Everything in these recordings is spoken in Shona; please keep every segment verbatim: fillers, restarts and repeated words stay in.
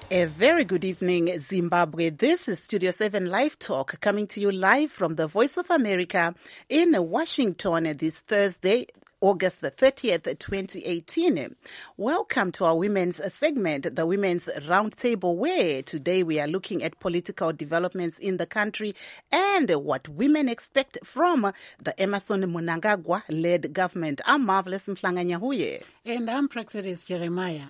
A very good evening, Zimbabwe. This is Studio seven Live Talk, coming to you live from the Voice of America in Washington this Thursday, August the thirtieth, twenty eighteen. Welcome to our women's segment, the Women's Roundtable, where today we are looking at political developments in the country and what women expect from the Emmerson Mnangagwa-led government. I'm Marvelous Mhlanga-Nyahuye. And I'm Praxedis Jeremiah.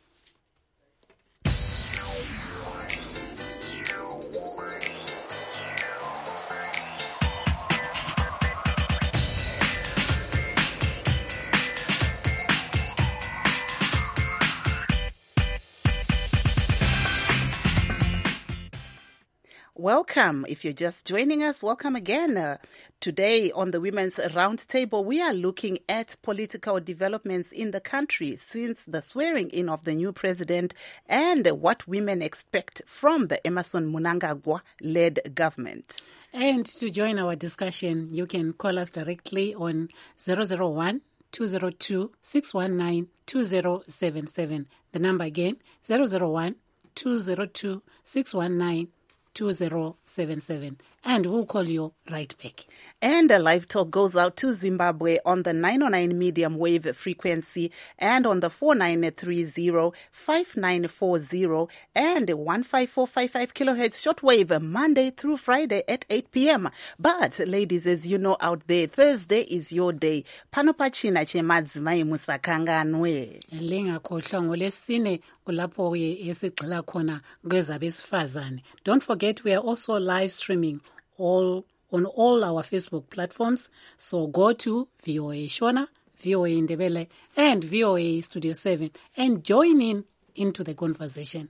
Welcome. If you're just joining us, welcome again. Uh, today on the Women's Roundtable, we are looking at political developments in the country since the swearing in of the new president and what women expect from the Emmerson Mnangagwa-led government. And to join our discussion, you can call us directly on zero zero one, two zero two, six one nine, two zero seven seven. The number again, zero zero one, two zero two, six one nine, two zero seven seven, and we'll call you right back. And a live talk goes out to Zimbabwe on the nine oh nine medium wave frequency and on the four nine three zero, five nine four zero and one five four five five kilohertz shortwave Monday through Friday at eight p.m. But ladies, as you know out there, Thursday is your day. Panopachina chemadzimai musakanganwe. Lingakhohlwa ngolesine kulapho esigxila khona kwezabesifazane. Don't forget, we are also live streaming all on all our Facebook platforms. So go to V O A Shona, V O A Ndebele, and V O A Studio seven and join in into the conversation.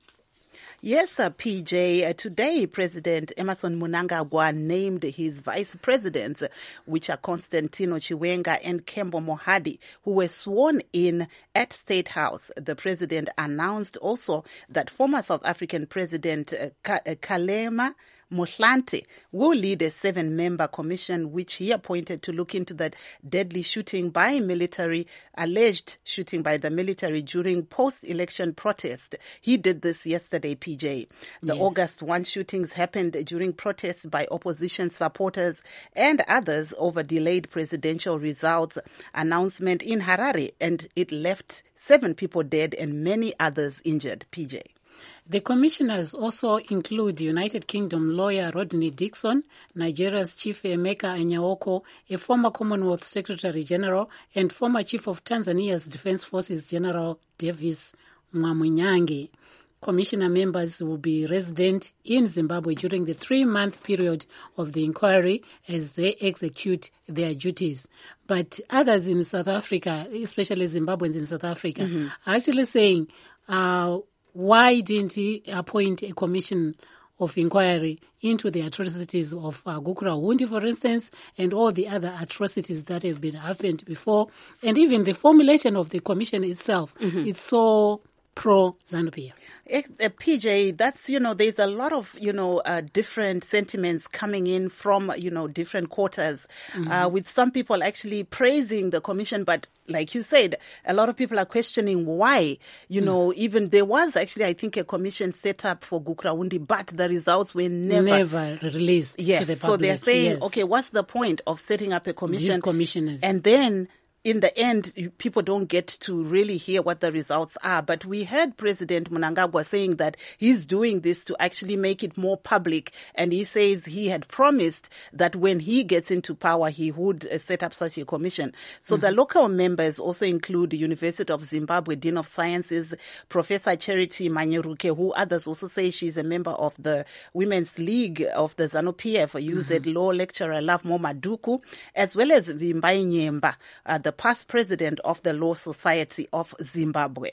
Yes, sir, P J. Uh, today, President Emmerson Mnangagwa named his vice presidents, which are Constantino Chiwenga and Kembo Mohadi, who were sworn in at State House. The president announced also that former South African President uh, Ka- uh, Kgalema Motlanthe will lead a seven-member commission which he appointed to look into that deadly shooting by military, alleged shooting by the military during post-election protest. He did this yesterday, P J. The Yes. August first shootings happened during protests by opposition supporters and others over delayed presidential results announcement in Harare, and it left seven people dead and many others injured, P J. The commissioners also include United Kingdom lawyer Rodney Dixon, Nigeria's Chief Emeka Anyaoko, a former Commonwealth Secretary General, and former Chief of Tanzania's Defense Forces General Davis Mwamunyange. Commissioner members will be resident in Zimbabwe during the three-month period of the inquiry as they execute their duties. But others in South Africa, especially Zimbabweans in South Africa, mm-hmm. are actually saying, uh, why didn't he appoint a commission of inquiry into the atrocities of uh, Gukura Hundi, for instance, and all the other atrocities that have been happened before, and even the formulation of the commission itself, mm-hmm. it's so pro-ZANU-P F. Uh, P J, that's, you know, there's a lot of, you know, uh, different sentiments coming in from, you know, different quarters, mm-hmm. uh, with some people actually praising the commission. But like you said, a lot of people are questioning why, you mm. know, even there was actually, I think, a commission set up for Gukura Hundi, but the results were never, never released yes, to the public. So they're saying, yes. okay, what's the point of setting up a commission? These commissioners. And then in the end, people don't get to really hear what the results are. But we heard President Mnangagwa saying that he's doing this to actually make it more public. And he says he had promised that when he gets into power, he would uh, set up such a commission. So mm-hmm. the local members also include the University of Zimbabwe Dean of Sciences, Professor Charity Manyeruke, who others also say she's a member of the Women's League of the ZANU-P F, U Z mm-hmm. law lecturer Lovemore Maduku, as well as Vimbai Nyemba, uh, the past president of the Law Society of Zimbabwe.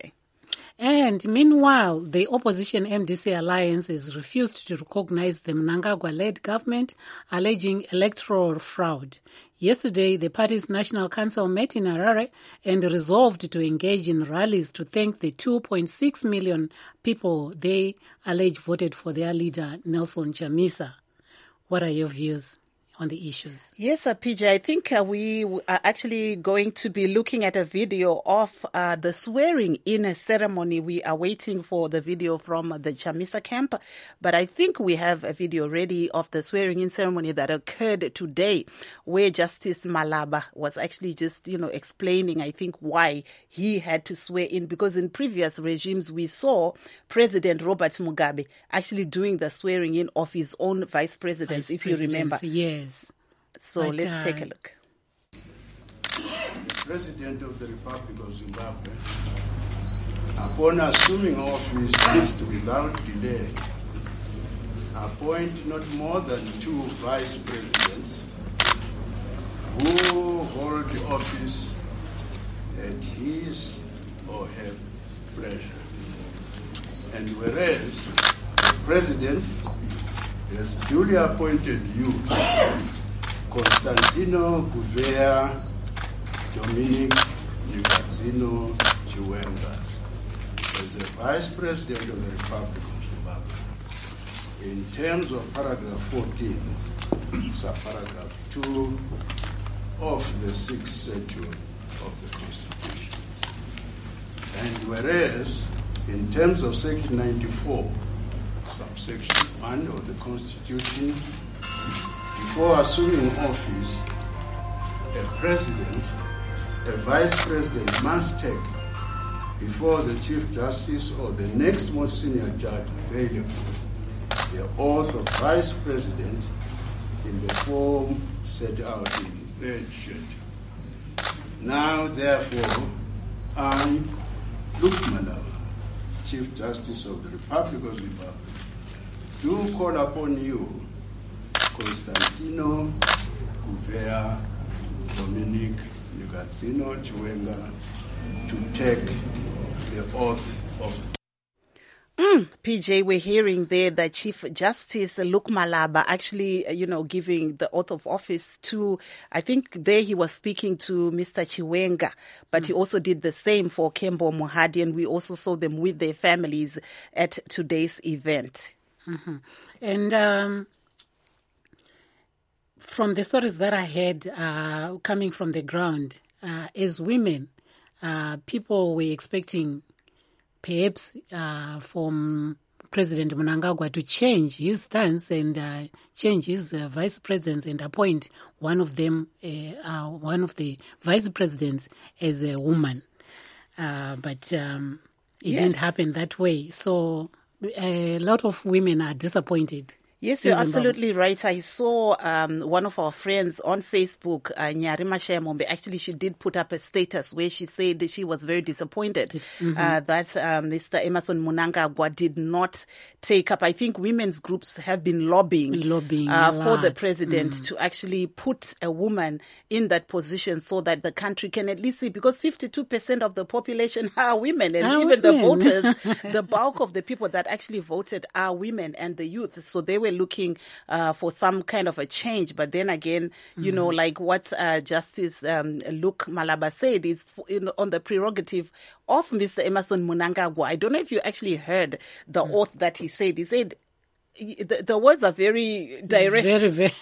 And meanwhile, the opposition M D C alliance has refused to recognize the Mnangagwa-led government, alleging electoral fraud. Yesterday, the party's National Council met in Harare and resolved to engage in rallies to thank the two point six million people they allege voted for their leader, Nelson Chamisa. What are your views on the issues. Yes, uh, P J, I think uh, we are actually going to be looking at a video of uh, the swearing-in ceremony. We are waiting for the video from the Chamisa camp, but I think we have a video ready of the swearing-in ceremony that occurred today, where Justice Malaba was actually just, you know, explaining, I think, why he had to swear in, because in previous regimes we saw President Robert Mugabe actually doing the swearing-in of his own vice presidents, Vice if you remember. Yes. So but, let's uh, take a look. The President of the Republic of Zimbabwe, upon assuming office next without delay, appoint not more than two vice presidents who hold the office at his or her pleasure. And whereas the President has duly appointed you, Constantino Gouveia Dominic Nikazino Chiwenga, as the Vice President of the Republic of Zimbabwe, in terms of paragraph fourteen, subparagraph two of the sixth schedule of the Constitution. And whereas, in terms of section ninety-four, subsection one of the Constitution, before assuming office, a president, a vice president must take before the Chief Justice or the next most senior judge available the oath of vice president in the form set out in the third schedule. Now, therefore, I, Luke Malaba, Chief Justice of the Republic of Zimbabwe, do call upon you, Constantino Gouveia Dominic Nikazino Chiwenga, to take the oath of. Mm, P J, we're hearing there that Chief Justice Luke Malaba actually, you know, giving the oath of office to, I think there he was speaking to Mister Chiwenga, but mm. he also did the same for Kembo Mohadi, and we also saw them with their families at today's event. Mm-hmm. And um, from the stories that I heard uh, coming from the ground, uh, as women, uh, people were expecting perhaps uh, from President Mnangagwa to change his stance and uh, change his uh, vice presidents and appoint one of them, uh, uh, one of the vice presidents as a woman. Uh, but um, it yes. didn't happen that way. So a lot of women are disappointed. Yes, you're absolutely right. I saw um, one of our friends on Facebook, uh, Nyarima Shemombe. Actually, she did put up a status where she said that she was very disappointed mm-hmm. uh, that uh, Mister Emmerson Mnangagwa did not take up. I think women's groups have been lobbying, lobbying uh, for the president mm. to actually put a woman in that position so that the country can at least see, because fifty-two percent of the population are women, and are even women. the voters, the bulk of the people that actually voted are women and the youth. So they were looking uh, for some kind of a change. But then again, you mm-hmm. know, like what uh, Justice um, Luke Malaba said, is you know, on the prerogative of Mister Emmerson Mnangagwa. I don't know if you actually heard the mm. oath that he said. He said, the, the words are very direct. Very, very.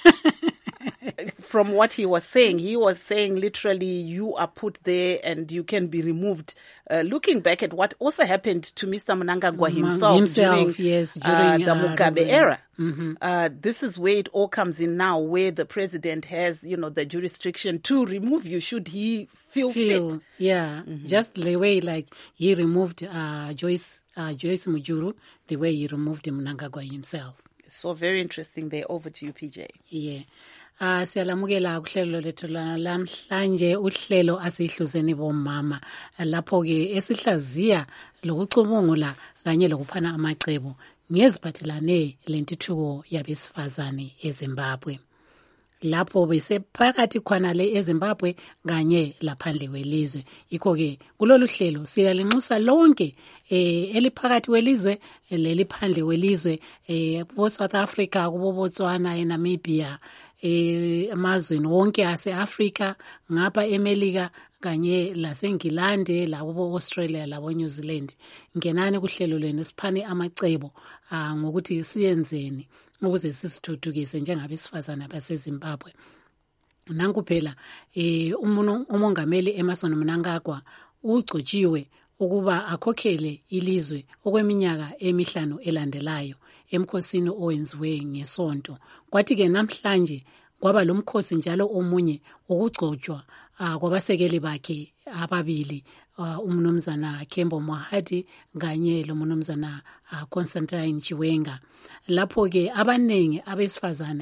From what he was saying, he was saying literally, you are put there and you can be removed. Uh, looking back at what also happened to Mister Mnangagwa himself, himself during, yes, during uh, the uh, Mugabe era. Mm-hmm. Uh, this is where it all comes in now, where the president has, you know, the jurisdiction to remove you should he feel, feel fit. Yeah, mm-hmm. just the way like he removed uh, Joyce uh, Joyce Mujuru, the way he removed Mnangagwa himself. So very interesting there. Over to you, P J. Yeah. Uh, siyalamukela kuhlelo lethu lamhlanje uhlelo asihluzeni bomama lapho ke esihlaziya lokucubungula kanye lokuphana amacebo ngeziphathelane lentuthuko yabesifazane eZimbabwe. Lapho besephakathi khonale eZimbabwe kanye laphandle kwelizwe. Yikho ke kulolu hlelo siyalinxusa lonke eh eliphakathi kwelizwe leliphandle kwelizwe eh kubo South Africa, kubo Botswana, eNamibia, eh amazweni wonke ase-Africa, ngapha eMelika kanye laseNgilande, labo Australia, labo New Zealand. Ngenani kuhlelo lenu siphane amacebo ngokuthi siyenzeni ukuze sisithuthukise njengabesifazana baseZimbabwe. Nanku phela eh umongameli Emmerson Mnangagwa ugcotshiwe ukuba akhokhele ilizwe okweminyaka emihlanu elandelayo emkhosini owenziwe ngesonto. Kwathi ke namhlanje kwaba lomkhosi njalo omunye ukugcotshwa uh, kwabasekeli bakhe ababili, uh, umnumzana Kembo Mohadi kanye lomnumzana uh, Constantine Chiwenga. Lapho ke abanengi abesifazane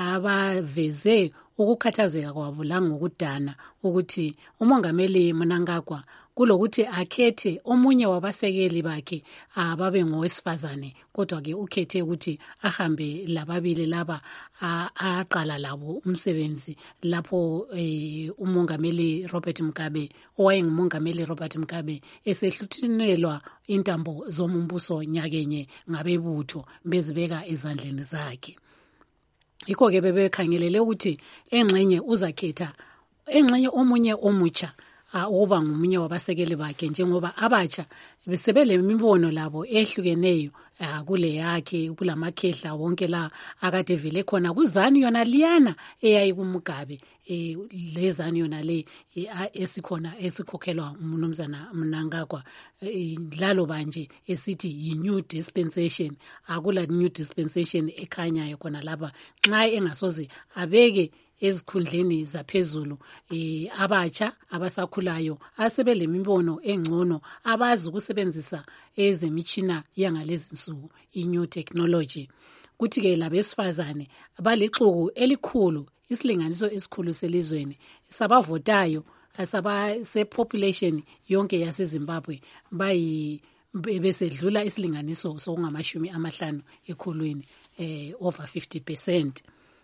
abaveze ukukhathazeka kwabo la ngokudana ukuthi umongameli Mnangagwa kulokuthi akhethe omunye wabasekeli bakhe ababe ngowesifazane, kodwa ke ukhethe ukuthi ahambe lababili laba aqala labo umsebenzi lapho eh, umongameli Robert Mugabe owayengumongameli Robert Mugabe esehluthinelwa intambo zomumbuso nyakenye ngabebutho bezibeka ezandleni zakhe. Yikho ke bebekhangelele ukuthi engxenye uzakhetha engxenye omunye omutsha ukuba ngomunye wabasekeli bakhe, njengoba abatsha besebele imibono labo ehlukeneyo kule yakhe kulamakhehla wonke la akade vele khona kuzani yona liyana eyayi kuMugabe lezani yona le esikhona esikhokhelwa umnumzana Mnangagwa lalo banje esithi yi new dispensation. Akula new dispensation ekhanyayo khona laba nxa engasoze abeke ezikhundleni zaphezulu eh abatsha abasakhulayo asebele mibono engcono abazi ukusebenzisa ezemitshina yangalezi nsuku i-new technology. Kuthi ke labesifazane balixuku elikhulu, isilinganiso esikhulu selizweni sabavotayo asaba se population yonke yaseZimbabwe bayi besedlula isilinganiso sokungamashumi amahlanu ekhulwini eh over fifty percent.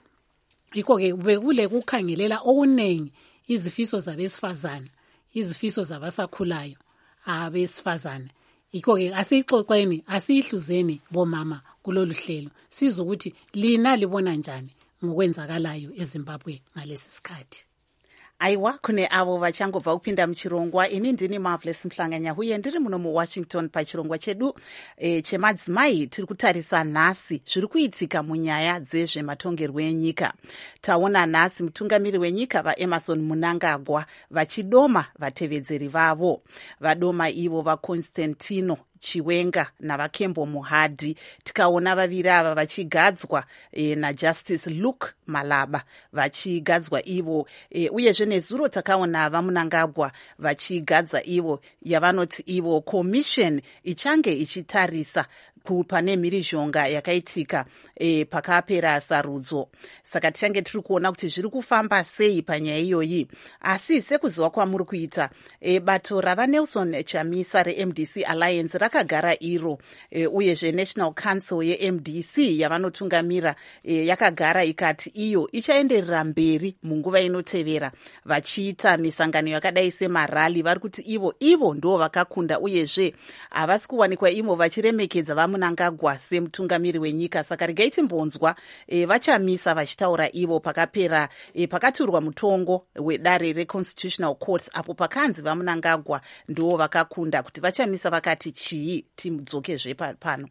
Yikho ke bekule kukhangelela okunengi izifiso zabesifazana, izifiso zabasakhulayo abesifazana. Yikho ke asixoxeni, asihluzeni bomama kulolu hlelo sizokuthi lina libona njani ngokwenzakalayo eZimbabwe ngalesi sikhathi. Aiwa kune avo vachangobva kupinda muchirongwa. Ini ndini Marvelous Mhlanganya huye ndiri muno muWashington pachirongwa chedu e, chemadzimai. Tiri kutarisa nhasi zviri kuitika munyaya dzezvematongerwo enyika. Taona nhasi mutungamiri wenyika vaEmmerson Mnangagwa vachidoma vatevedzeri vavo. Vadoma ivo vaConstantino Chiwenga navakembo Muhadi. Tikaona vaviri ava vachigadzwa e, naJustice Luke Malaba vachigadzwa ivo e, uyezve nezuro takaona vaMnangagwa vachigadza ivo yavanoti ivo commission ichange ichitarisa pane mhirizhonga yakaitika e, pakapera sarudzo. Saka tichange tiri kuona kuti zviri kufamba sei panyaya iyoyi. Asi sekuziva kwamuri kuita e, bato rava Nelson Chamisa reM D C Alliance rakagara iro e, uyezve National Council yeM D C yavanotungamira e, yakagara ikati iyo ichaenderera mberi munguva inotevera vachiita misangano yakadai semarali. Vari kuti ivo ivo ndo vakakunda uyezve havasi kuwanikwa imo vachiremekedza vaMnangagwa semutungamiri wenyika. Saka regai timbonzwa e, vachamisa vachitaura ivo pakapera e, pakaturwa mutongo wedare reConstitutional Court apo pakanzi vaMnangagwa ndo vakakunda. Kuti vachamisa vakati chii, timudzokezve pano.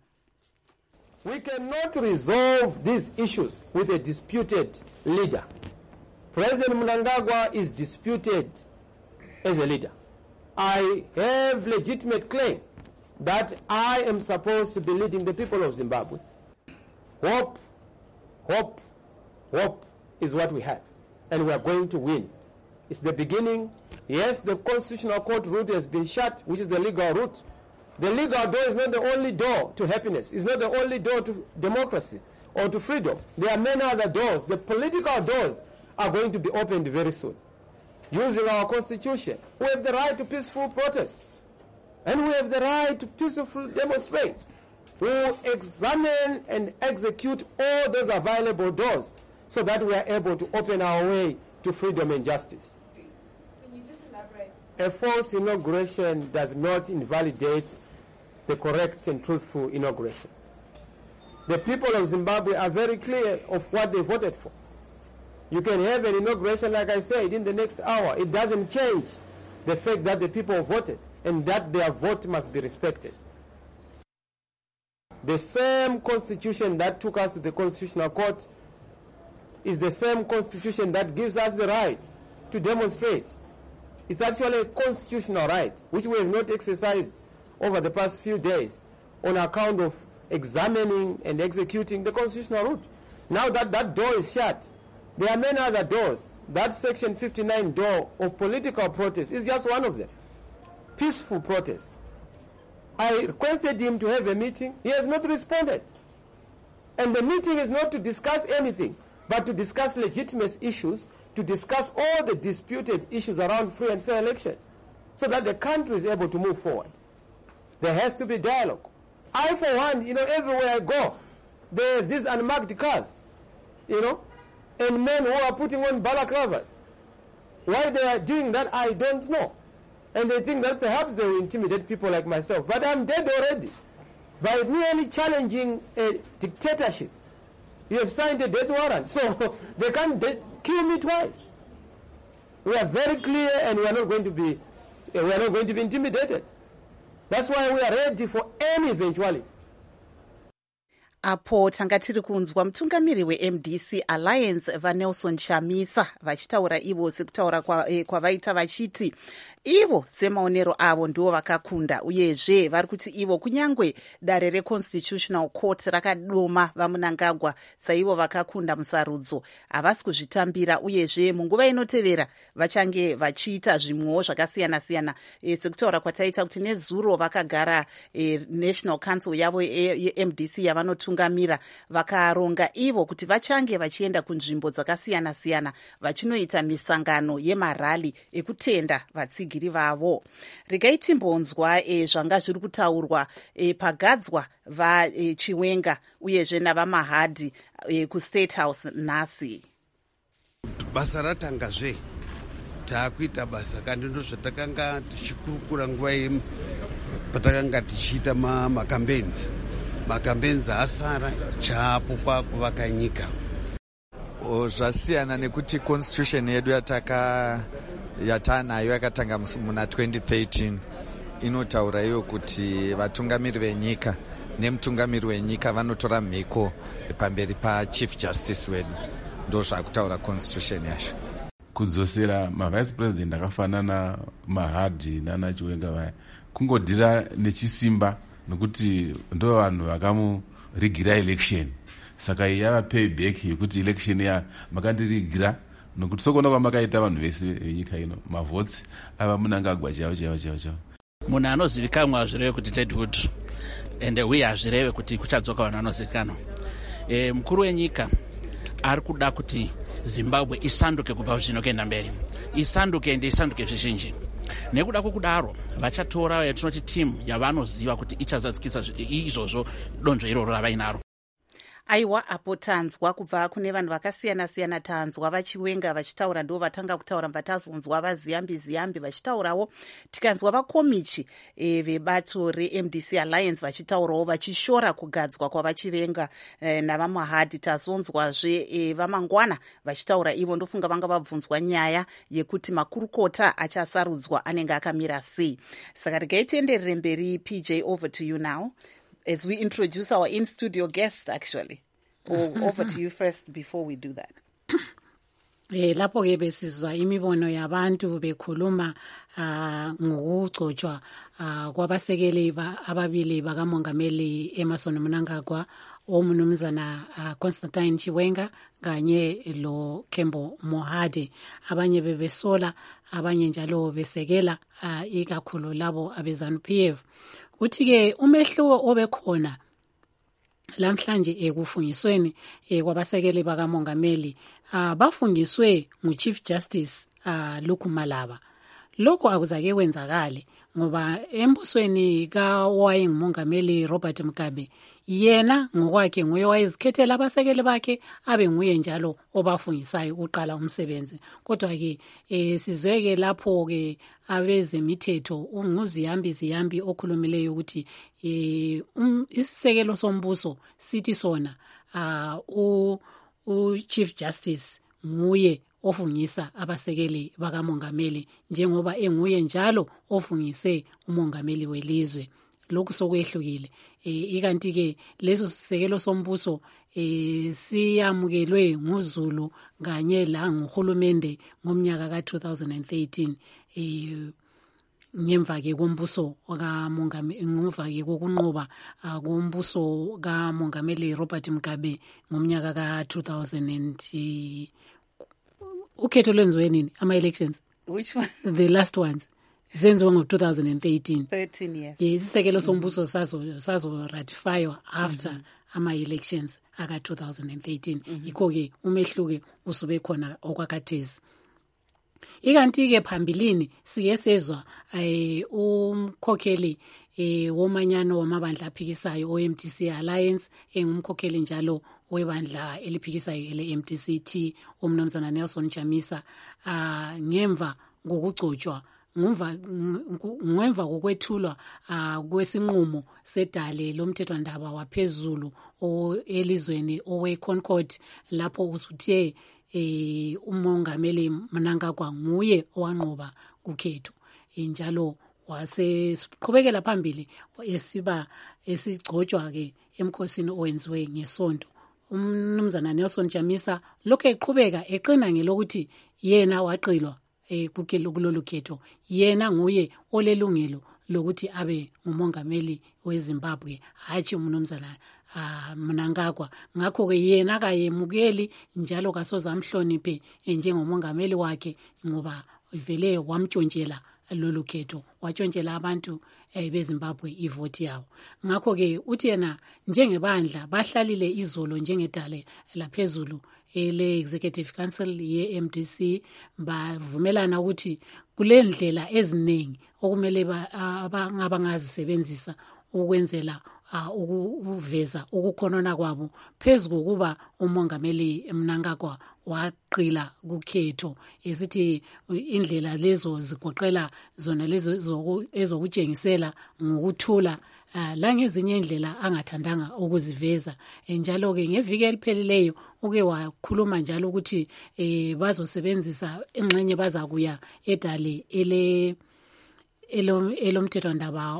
We cannot resolve these issues with a disputed leader. President Mnangagwa is disputed as a leader. I have legitimate claim that I am supposed to be leading the people of Zimbabwe. Hope, hope, hope is what we have, and we are going to win. It's the beginning. Yes, the Constitutional Court route has been shut, which is the legal route. The legal door is not the only door to happiness. It's not the only door to democracy or to freedom. There are many other doors. The political doors are going to be opened very soon. Using our Constitution, we have the right to peaceful protest. And we have the right to peacefully demonstrate. We will examine and execute all those available doors so that we are able to open our way to freedom and justice. Can you just elaborate? A false inauguration does not invalidate the correct and truthful inauguration. The people of Zimbabwe are very clear of what they voted for. You can have an inauguration, like I said, in the next hour. It doesn't change the fact that the people voted and that their vote must be respected. The same constitution that took us to the Constitutional Court is the same constitution that gives us the right to demonstrate. It's actually a constitutional right, which we have not exercised over the past few days on account of examining and executing the constitutional route. Now that that door is shut, there are many other doors. That Section fifty-nine door of political protest is just one of them. Peaceful protest. I requested him to have a meeting. He has not responded. And the meeting is not to discuss anything, but to discuss legitimate issues, to discuss all the disputed issues around free and fair elections, so that the country is able to move forward. There has to be dialogue. I, for one, you know, everywhere I go, there are these unmarked cars, you know, and men who are putting on balaclavas. Why they are doing that, I don't know. And they think that perhaps they will intimidate people like myself. But I'm dead already. By merely challenging a dictatorship, you have signed a death warrant. So they can't de- kill me twice. We are very clear, and we are not going to be, we are not going to be intimidated. That's why we are ready for any eventuality. Apo tanga tiri kunzwa mutungamiri we-M D C Alliance vaNelson Chamisa vachitaura ivo sekutaura kwavaita kwa vachiti ivo semaonero avo ndo vakakunda uyezve vari kuti ivo kunyangwe dare reConstitutional Court rakadoma vaMnangagwa saivo vakakunda musarudzo havasi kuzvitambira uyezve munguva inotevera vachange vachiita zvimwewo zvakasiyana-siyana e, sekutaura kwataita kuti nezuro vakagara e, National Council yavo ye-M D C yavanotungamira vakaronga ivo kuti vachange vachienda kunzvimbo dzakasiyana-siyana vachinoita misangano yemarali ekutenda vatsigiri vavo. Regai timbonzwa e, zvanga zviri kutaurwa e, pagadzwa vaChiwenga uyezve navamahadhi e, kuState House nhasi. Basa ratangazve taakuita basa kandi ndo zvatakanga tichikurukura nguva imi patakanga tichiita makambenzi makambenzi asara chaapo kwakuvaka nyika. Zvasiyana nekuti constitution yedu yataka yatanayo yakatanga muna twenty thirteen inotaura iyo kuti vatungamiri venyika nemutungamiri wenyika vanotora mhiko pamberi pachief justice wedu. Ndo zvakutaura constitution yacho. Kudzosera mavice president akafanana Mahadhi nana Chiwenga vaya kungodhira nechisimba nokuti ndo vanhu vakamurigira election. Saka yava payback yekuti election ya makandirigira nokuti sokona kwamakaita vanhu vese venyika ino mavhotsi ava Mnangagwa chavo chavo chavo chavo. Munhu anozivikanwa hazvireve kuti Ted Wood ende uye hazvireve kuti kuchadzoka vanhu vanozivikanwa. E, mukuru wenyika ari kuda kuti Zimbabwe isanduke kubva zvino kuenda mberi, isanduke ende isanduke zvizhinji. Nekuda kwokudaro vachatora yatinoti team yavanoziva kuti ichazadzikisa izvozvo donzvo iroro ravainaro. Aiwa apo tanzwa kubva kune vanhu vakasiyana-siyana. Tanzwa vaChiwenga vachitaura ndo vatanga kutaura mva tazonzwa vaZiyambi Ziyambi vachitaurawo, tikanzwa vakomichi e, vebato reM D C Alliance vachitaurawo vachishora kugadzwa kwavaChiwenga e, navamahadhi. Tazonzwazve e, vamangwana vachitaura ivo ndofunga vanga vabvunzwa nyaya yekuti makurukota achasarudzwa anenge akamira sei. Saka regai tienderere mberi. P J, over to you now as we introduce our in-studio guest, actually. Or over to you first before we do that. Eh lapho ke besizwa imibono yabantu bekhuluma ngokugcotshwa kwabasekeli ababili bakamongameli Emmerson Mnangagwa, omnumzana Constantine Chiwenga kanye lo Kembo Mohade. Abanye bebesola, abanye njalo besekela ikakhulu labo abezanu P F. Kuthi ke umehluko obekhona lamhlanje ekufungisweni kwabasekeli bakamongameli bafungiswe nguChief Justice Luku Malaba. Lokho akuzake kwenzakale ngoba embusweni kawayengumongameli Robert Mugabe yena ngokwakhe nguye wayezikhethela abasekeli bakhe abe nguye njalo obafungisayo uqala umsebenzi. Kodwa ke sizweke lapho ke abezemithetho unguZiyambi Ziyambi okhulumileyo ukuthi isisekelo sombuso sithi sona u uChief Justice nguye ofungisa abasekeli bakamongameli njengoba enguye njalo ofungise umongameli welizwe lokhu sokwehlukile eh ikanti ke leso sisekelo sombuso eh siyamukelwe nguZulu kanye la nguhulumende ngomnyaka ka two thousand thirteen eh ngemva ke kombuso kamongameli ngemva ke kokunqoba kombuso kamongameli Robert Mugabe ngomnyaka ka two thousand and ukhetho lwenziwe nini ama elections which one the last ones zenziwe ngo two thousand thirteen thirteen yes isisekelo sombuso sazo sazo ratify after ama elections aka two thousand thirteen ikho ke umehluke usube khona okwakathezi ikanti ke phambilini sike sezwa eh umkhokheli eh womanyano wamabandla aphikisayo o M D C Alliance engumkhokheli njalo webandla eliphikisayo ele M D C T umnomzana Nelson Chamisa ah ngemva ngokugcotshwa ngumva ngemva kokwethulwa kwesinqumo sedale lomthethwandaba waphezulu elizweni owe Concord lapho usuthe eh umongameli Mnangagwa nguye owanqoba kukhetho njalo wasesiqhubekela phambili esiba esigcotshwa ke emkhosini owenziwe ngesonto umnumzana Nelson Chamisa lokho eqhubeka eqina ngelokuthi yena waqilwa eh kulolu khetho yena nguye olelungelo lokuthi abe ngumongameli weZimbabwe hathi umnumzana ah Mnangagwa ngakho ke yena akayemukeli njalo kasozamhloniphe njengomongameli wakhe ngoba vele wamtshontshela lolu khetho watshontshela abantu beZimbabwe ivoti yabo ngakho ke uthi yena njengebandla bahlalile izolo njengedale laphezulu ele executive council ye M D C bavumelana ukuthi kule ndlela eziningi okumele abangazisebenzisa ukwenzela ukuveza ukukhonona kwabo phezulu kuba umongameli Mnangagwa waqila kukhetho esithi indlela lezo zigoqela zona lezo ezokutshengisela ngokuthula la ngezinye indlela angathandanga ukuziveza njalo ke ngeviki eliphelileyo uke wakhuluma njalo ukuthi eh bazosebenzisa ingxenye bazakuya edale ele elomthethwandaba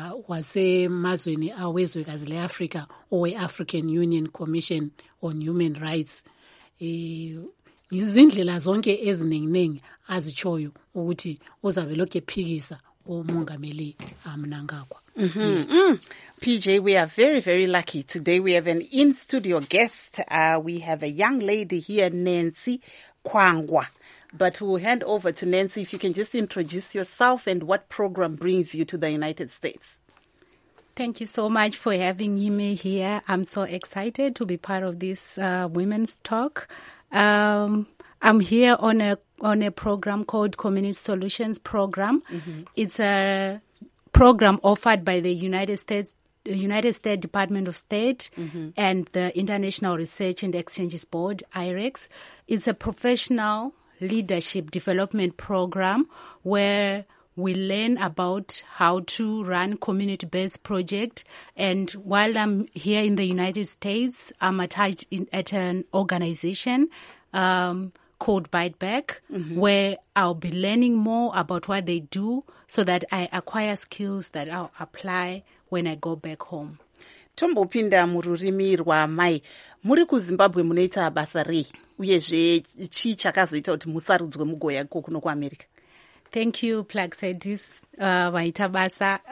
wasemazweni awezwekazi leAfrica owe African Union Commission on Human Rights eh izindlela zonke eziningi azichoyo ukuthi uzabe lokho ephikisa umongameli Mnangagwa. Mm-hmm. Yeah. Mm. P J, we are very, very lucky. Today we have an in-studio guest. Uh, we have a young lady here, Nancy Kwangwa. But we'll hand over to Nancy if you can just introduce yourself and what program brings you to the United States. Thank you so much for having me here. I'm so excited to be part of this uh, women's talk. Um, I'm here on a on a program called Community Solutions Program. Mm-hmm. It's a program offered by the United States the United States Department of State mm-hmm. and the International Research and Exchanges Board, I R E X. It's a professional leadership development program where we learn about how to run community-based projects. And while I'm here in the United States, I'm attached in, at an organization um, called Bite Back, mm-hmm. where I'll be learning more about what they do so that I acquire skills that I'll apply when I go back home. Tombopinda mururimi rwamai muri kuZimbabwe munoita basa rei uyezve chii chakazoita kuti musarudzwe mugoya ko kuno kuAmerica? Thank you, Plaxedis, uh, vaita basa.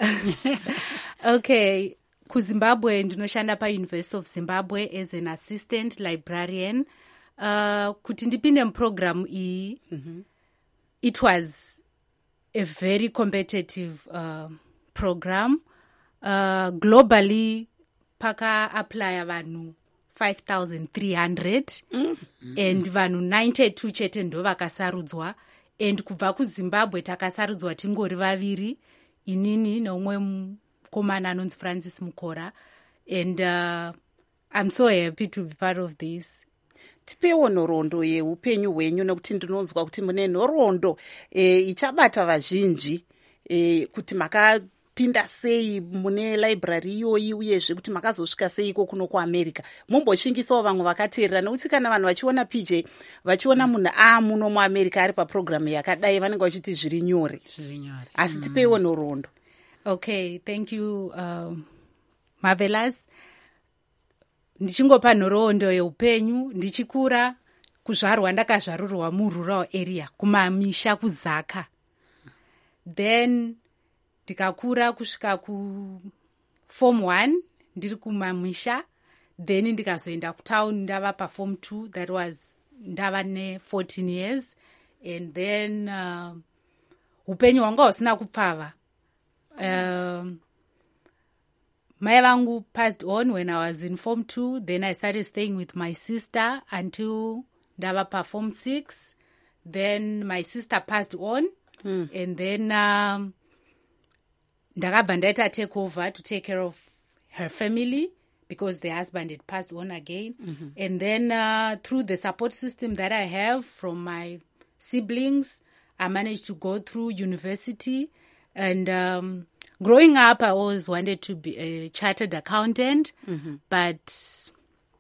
Okay, kuZimbabwe ndinoshanda pa University of Zimbabwe as an assistant librarian. Uh, kuti ndipinde muprogram iyi, mm-hmm. it was a very competitive uh, program. Uh, globally, paka apply vanhu five thousand three hundred mm-hmm. and vanhu ninety-two chete ndo vakasarudzwa. And kubva kuZimbabwe takasarudzwa tingori vaviri, inini nomwe mukomana anonzi Francis Mukora. And uh, I'm so happy to be part of this. Tipewo nhoroondo yeupenyu hwenyu nekuti ndinonzwa kuti mune nhoroondo e, ichabata vazhinji e, kuti makapinda sei mune library iyoyi uyezve kuti makazosvika seiko kuno kuAmerica. Mumboshingisawo vamwe vakateerera nekuti kana vanhu vachiona P J vachiona munhu aamuno muAmerica ari paprogram yakadai vanenge vachiti zviri nyore. Zviri nyore. Asi tipewo nhoroondo. Okay, thank you, um, Marvelous. Ndichingopa nhoroondo yeupenyu ndichikura kuzvarwa ndakazvarurwa murural area kumamisha kuzaka. Then ndikakura kusvika ku form one ndiri kumamisha, then ndikazoenda kutown ndava pa form two, that was ndava ne fourteen years, and then uh, upenyu hwanga husina kupfava. Um, Mai vangu passed on when I was in form two. Then I started staying with my sister until ndava pa form six. Then my sister passed on, mm. and then um, ndakabva ndaita take over to take care of her family because the husband had passed on again. Mm-hmm. And then uh, through the support system that I have from my siblings, I managed to go through university. And um, growing up, I always wanted to be a chartered accountant, mm-hmm. but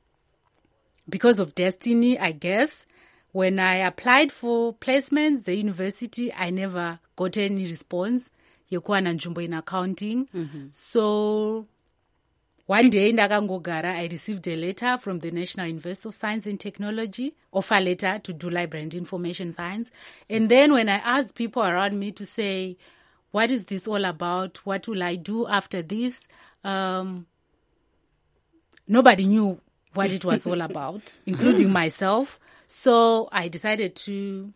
because of destiny, I guess, when I applied for placements, the university, I never got any response. Yekuwana nzvimbo in accounting. Mm-hmm. So one day, ndakangogara, I received a letter from the National University of Science and Technology, offer letter to do library and information science. And then when I asked people around me to say, what is this all about? What will I do after this? Um, nobody knew what it was all about, including myself. So I decided to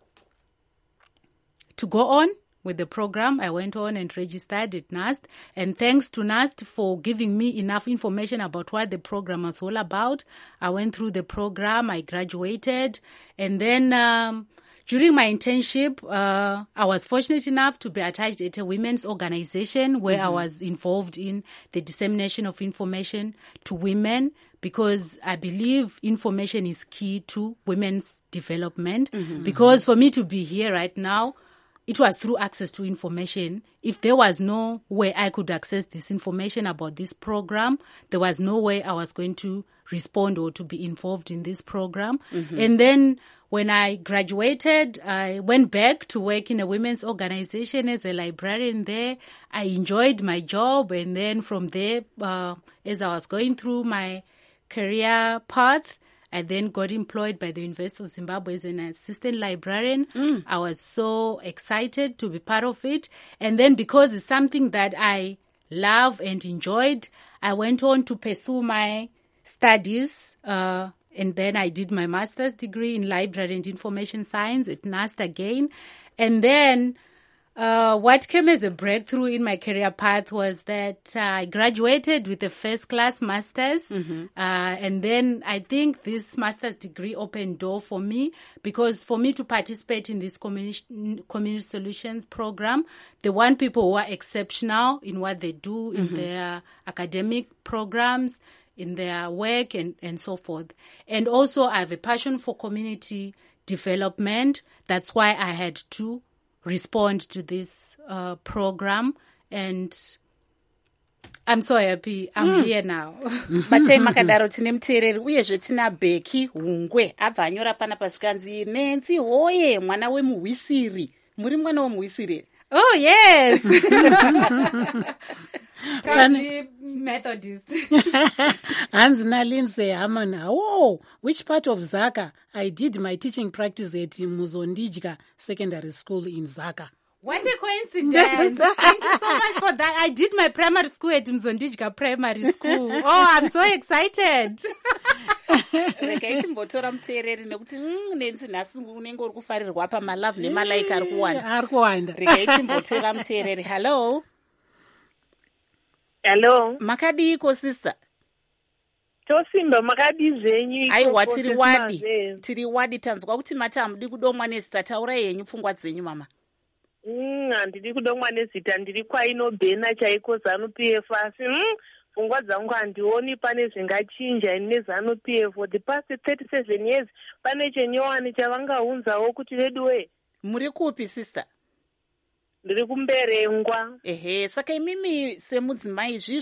to go on with the program. I went on and registered at NUST. And thanks to NUST for giving me enough information about what the program was all about. I went through the program. I graduated. And then um, during my internship, uh, I was fortunate enough to be attached at a women's organization where mm-hmm. I was involved in the dissemination of information to women, because I believe information is key to women's development. Mm-hmm. Because for me to be here right now, it was through access to information. If there was no way I could access this information about this program, there was no way I was going to respond or to be involved in this program. Mm-hmm. And then when I graduated, I went back to work in a women's organization as a librarian there. I enjoyed my job. And then from there, uh, as I was going through my career path, I then got employed by the University of Zimbabwe as an assistant librarian. Mm. I was so excited to be part of it. And then because it's something that I love and enjoyed, I went on to pursue my studies. Uh, and then I did my master's degree in library and information science at NUST again. And then Uh, what came as a breakthrough in my career path was that uh, I graduated with a first-class master's. Mm-hmm. Uh, and then I think this master's degree opened door for me, because for me to participate in this community, community solutions program, they want people who are exceptional in what they do in mm-hmm. their academic programs, in their work, and, and so forth. And also I have a passion for community development. That's why I had to respond to this uh, program, and I'm so happy I'm mm. here now. Batai makadaro tine muteereri uyezve tina Beki Hungwe abva anyora pana pasvikanzi Nenzi hoye mwana wemuhwisiri. Muri mwana wemuhwisiri? Oh yes. Probably Methodist. Hans Nalinse Haman. Oh, which part of Zaka? I did my teaching practice at Muzondijka Secondary School in Zaka. What a coincidence. Thank you so much for that. I did my primary school at Muzondijka Primary School. Oh, I'm so excited. Regai timbotora muteereri nekuti Nenzi nhasi unenge uri kufarirwa pa malove nemalaika ari kuwanda. Ari kuwanda. Regai timbotora muteereri. Hello. Hello. Makadiko sister. Tosimba makadi zvenyu. Aiwa tiri wadi. Tiri wadi tanzwa kuti mati hamudi kudomwa nezita, taurai henyu pfungwa dzenyu mama. Mm, handidi kudomwa nezita, ndiri kwainobhena chaiko ZANU-P F asi mm, pfungwa dzangu handioni pane zvingachinja nezANU P F. For the past thirty-seven years pane chenyowani chavangaunzawo kuti redwe. Muri kupi sister? Ndiri kumberengwa. Ehe, saka imimi semudzimai izvi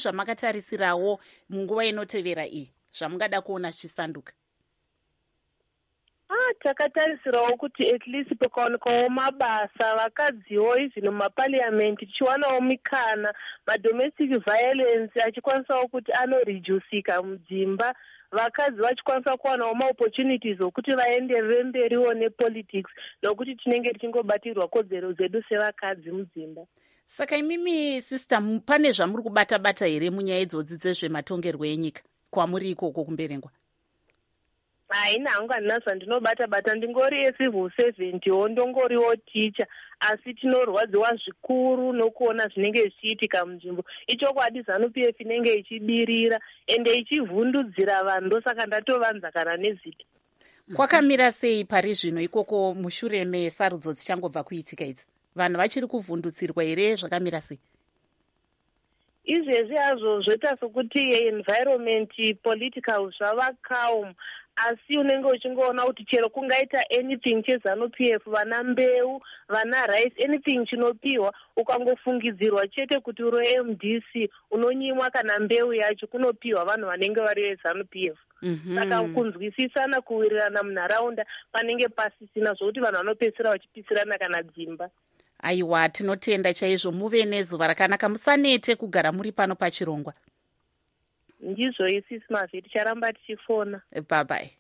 zvamakatarisirawo munguva inotevera iyi zvamungada kuona zvichisanduka? Ah, takatarisirawo kuti at least pakaonekawo mabasa vakadziwo izvino mumapariamendi tichiwanawo mikana madomestic violence achikwanisawo kuti anoreducika mudzimba, vakadzi vachikwanisa kuwanawo maopportunities okuti vaenderere mberiwo nepolitics nokuti tinenge tichingobatirwa kodzero dzedu sevakadzi mudzimba. Saka imimi sister, pane zvamuri kubata bata here munyaya idzodzi dzezvematongerwo enyika kwamuri ikoko kumberengwa? haina hangu handina zvandinobata bata, ndingori ecivil servantwo, ndongoriwo ticha, asi tinorwadziwa zvikuru nokuona zvinenge zvichiitika munzvimbo. Ichokwadi ZANU P F inenge ichibirira ende ichivhundudzira vanhu, ndosaka ndatovanza kana nezipi. Kwakamira sei pari zvino ikoko mushure mesarudzo dzichangobva kuitika idzi? Vanhu vachiri kuvhundutsirwa here? Zvakamira sei? Izvezvi hazvo zvoita sokuti environment political zvava calm, asi unenge uchingoona kuti chero kungaita anything cheZANU P F, vana mbeu, vana rice, anything chinopiwa, ukangofungidzirwa chete kuti uro M D C unonyimwa kana mbeu yacho kunopiwa vanhu vanenge vari veZANU P F. Saka kunzwisisana kuwirirana munharaunda panenge pasisina, zvokuti vanhu vanopedzisira vachipisirana kana dzimba. Aiwa, tinotenda chaizvo, muve nezuva rakanaka, musanete kugara muri pano pachirongwa. Ndizvo isisi mavhiri ticharamba tichifona. Bye bye.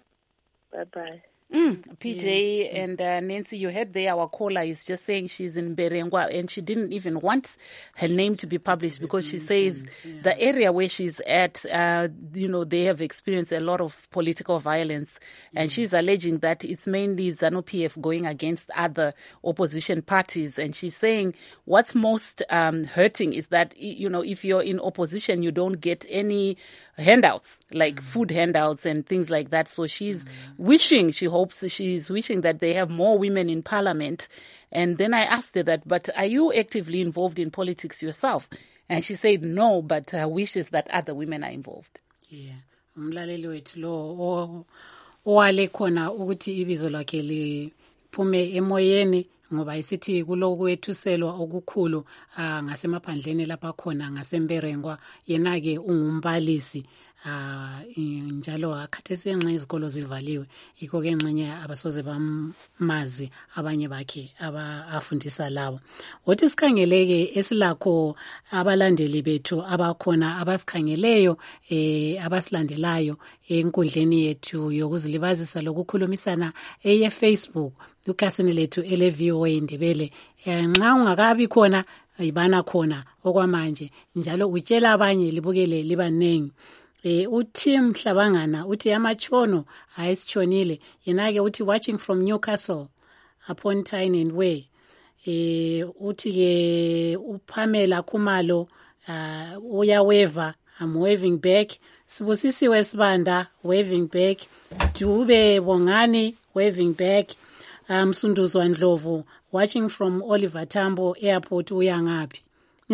Bye bye. Mm, P J mm. and uh, Nancy, you heard there our caller is just saying she's in Berengwa and she didn't even want her name to be published because she says yeah. the area where she's at, uh, you know, they have experienced a lot of political violence mm. and she's alleging that it's mainly ZANU P F going against other opposition parties. And she's saying what's most um, hurting is that, you know, if you're in opposition, you don't get any handouts, like mm. food handouts and things like that. So she's mm. wishing, she hopes, she's wishing that they have more women in parliament. And then I asked her that, but are you actively involved in politics yourself? And she said no, but her wish is that other women are involved. Yeah. Umlaleli wethu lo owale khona ukuthi ibizo lakhe liphume emoyeni ngoba isithi kulokwethuselwa okukhulu ngasemaphandleni lapha khona ngasemberengwa, yena ke ungumbalisi ah njalo akhathesi nxa izikolo zivaliwe, yikho ke ngxenye abasoze bamazi abanye bakhe abafundisa labo. Wothi sikhangeleke esilakho abalandeli bethu abakhona abasikhangeleyo eh abasilandelayo enkundleni yethu yokuzilibazisa lokukhulumisana eye Facebook ukasini lethu ele V O A Ndebele. Nxa ungakabi khona ibana khona okwamanje, njalo utshela abanye libukele libanengi. Eh uTim Hlabangana uthi amachono ayisichonile, yena ke uthi watching from Newcastle upon Tyne and Way. Eh uthi ke uPamela Khumalo uh, uyaweva, I'm waving back. Sibusisiwe Sibanda waving back. Dube Bongani waving back. Um Sunduzwa Ndlovu watching from Oliver Tambo Airport uyangapi.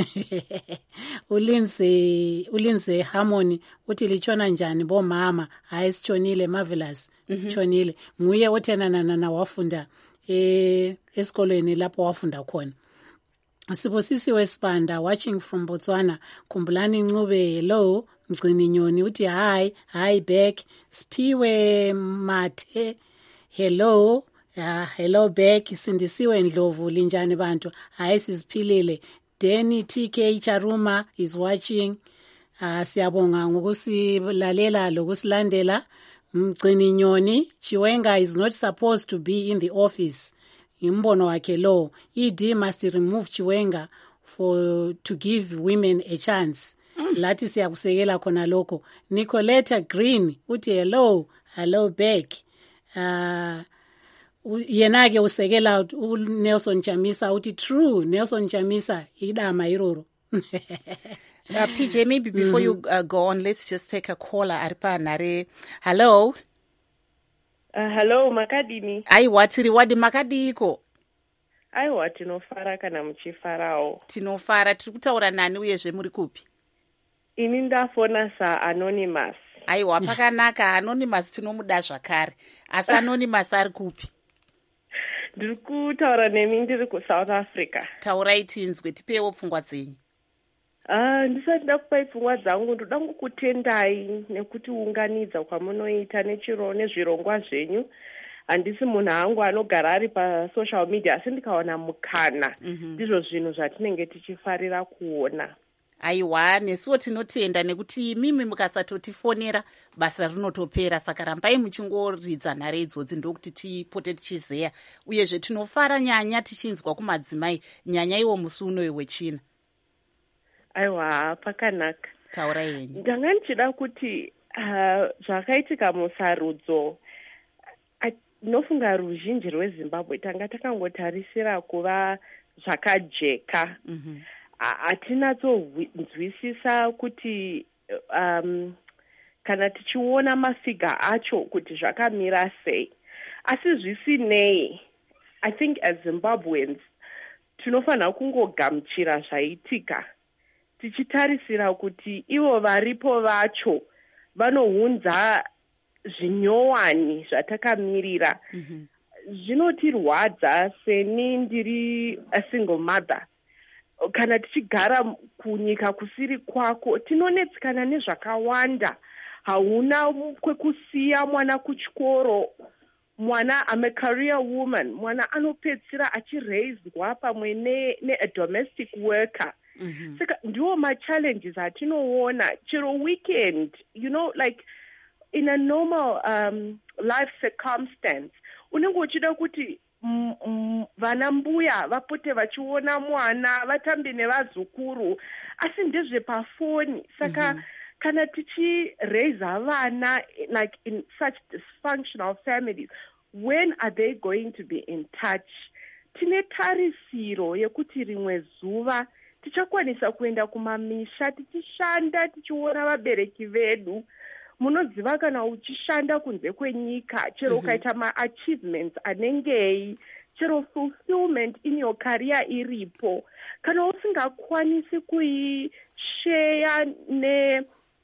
ulinze ulinze Harmony uthi lichona njani bomama, hayi sichonile marvelous. Mm-hmm. Chonile nguye othena nana wafunda eh esikolweni lapho wafunda khona. Sibusisiwe Sibanda watching from Botswana. Khumbulani Ncube hello. Mgcini Nyoni uthi hi hi back. Siphiwe Mathe hello. Uh, hello back. Sindisiwe Ndlovu linjani bantu, hayi siziphilile. Danny T K Charuma is watching. Uh, siyabonga ngokusilalela lokusilandela. Mgcini Nyoni Chiwenga is not supposed to be in the office. Imbono wakhe lo. E D must remove Chiwenga for to give women a chance. Mm. Lathi siyakusekela khona lokho. Nicoletta Green uthi hello hello back. Uh, yena ke usekela uNelson Chamisa uthi true Nelson Chamisa idama iroro. uh, P J, maybe before mm-hmm. you uh, go on, let's just take a caller. Aripa nare. Hello. Uh, hello Makadini. Aiwa tiri wadi Makadi iko. Aiwa tinofara kana muchifarao. Tinofara, tiri kutaura nani uyezve muri kupi? Ini ndafona sa Anonymous. Aiwa pakanaka, Anonymous tinomuda zvakare. Asi Anonymous ari kupi? Ndiri kutaura nemi ndiri kuSouth Africa. Taurai tinzwe, tipewo pfungwa dzenyu. Ah, ndisati ndakupai pfungwa dzangu, ndoda kukutendai nekuti unganidza kwamunoita nechiro nezvirongwa zvenyu. handisi munhu angu anogara ari pasocial media, asi ndikaona mukana ndizvo zvinhu zvatinenge tichifarira kuona. Aiwa, nesuwo tinotenda nekuti mimi mukasatotifonera basa rinotopera, saka rambai muchingoridza nhare idzodzi ndokuti tipote tichizeya, uyezve tinofara nyanya tichinzwa kumadzimai nyanya iwo musi unoyo wechina. Aiwa, pakanaka. Taura yenyu. Ndanga ndichida kuti uh, zvakaitika musarudzo, ndinofunga ruzhinji rweZimbabwe tanga takangotarisira kuva zvakajeka. mm-hmm. Hatinatsonzwisisa kuti um, kana tichiona mafiga acho kuti zvakamira sei. Asi zvisinei, I think as Zimbabweans tinofanira kungogamuchira zvaitika, tichitarisira kuti ivo varipo vacho vanounza zvinyowani zvatakamirira. mm-hmm. Zvinotirwadza seni ndiri a single mother. Kana tichigara kunyika kusiri kwako tinonetsikana nezvakawanda. Hauna kwekusiya mwana kuchikoro, mwana I'm a career woman, mwana anopedzisira achiraiswa pamwe ne, ne a domestic worker. mm-hmm. Saka ndiwo ma-challenges atinoona chero weekend, you know, like in a normal um, life circumstance unenge uchida kuti vana mbuya vapote vachiona mwana, vatambe nevazukuru, asi ndezvepafoni. Saka mm-hmm. kana tichiraisa vana like in such dysfunctional families, when are they going to be in touch? Tine tarisiro yekuti rimwe zuva tichakwanisa kuenda kumamisha tichishanda tichiona vabereki vedu. Munoziva kana uchishanda kunze kwenyika, chero ukaita mm-hmm. ma-achievements anengei, chero fulfillment in your career iripo, kana usingakwanisi kuisheya ne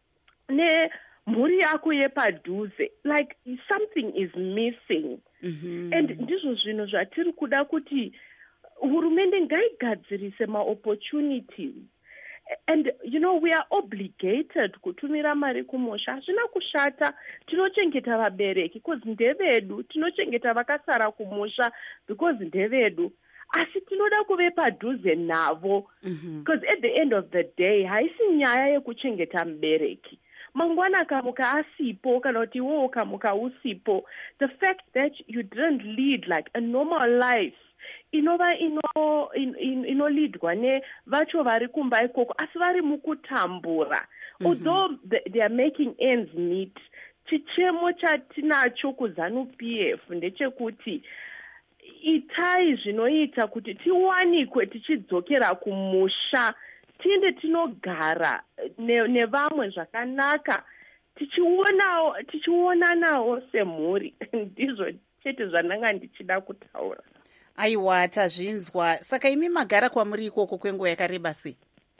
ne mhuri yako yepadhuze, like something is missing. mm-hmm. And ndizvo zvinhu zvatiri kuda kuti hurumende ngaigadzirise ma-opportunities. And, you know, we are obligated kutumira mari kumusha. Hazvina kushata, tinochengeta vabereki because ndevedu, tinochengeta vakasara kumusha because ndevedu. Asi tinoda kuve padhuze navo. Because mm-hmm. at the end of the day, haisi nyaya yekuchengeta mubereki. Mangwana kamuka asipo, kana kuti wo kamuka usipo. The fact that you didn't lead like a normal life, inova ino in, in, inolidwa ne vacho vari kumba ikoko asi vari mukutambura. mm-hmm. Although they, they are making ends meet, chichemo chatinacho kuZANU P F ndechekuti itai zvinoita kuti tiwanikwe tichidzokera kumusha, tiende tinogara nevamwe ne zvakanaka, tichionawo tichionanawo semhuri. Ndizvo chete zvandanga ndichida kutaura. Aiwa, tazvinzwa. Saka imi magara kwamuri ikoko kwenguva yakareba sei?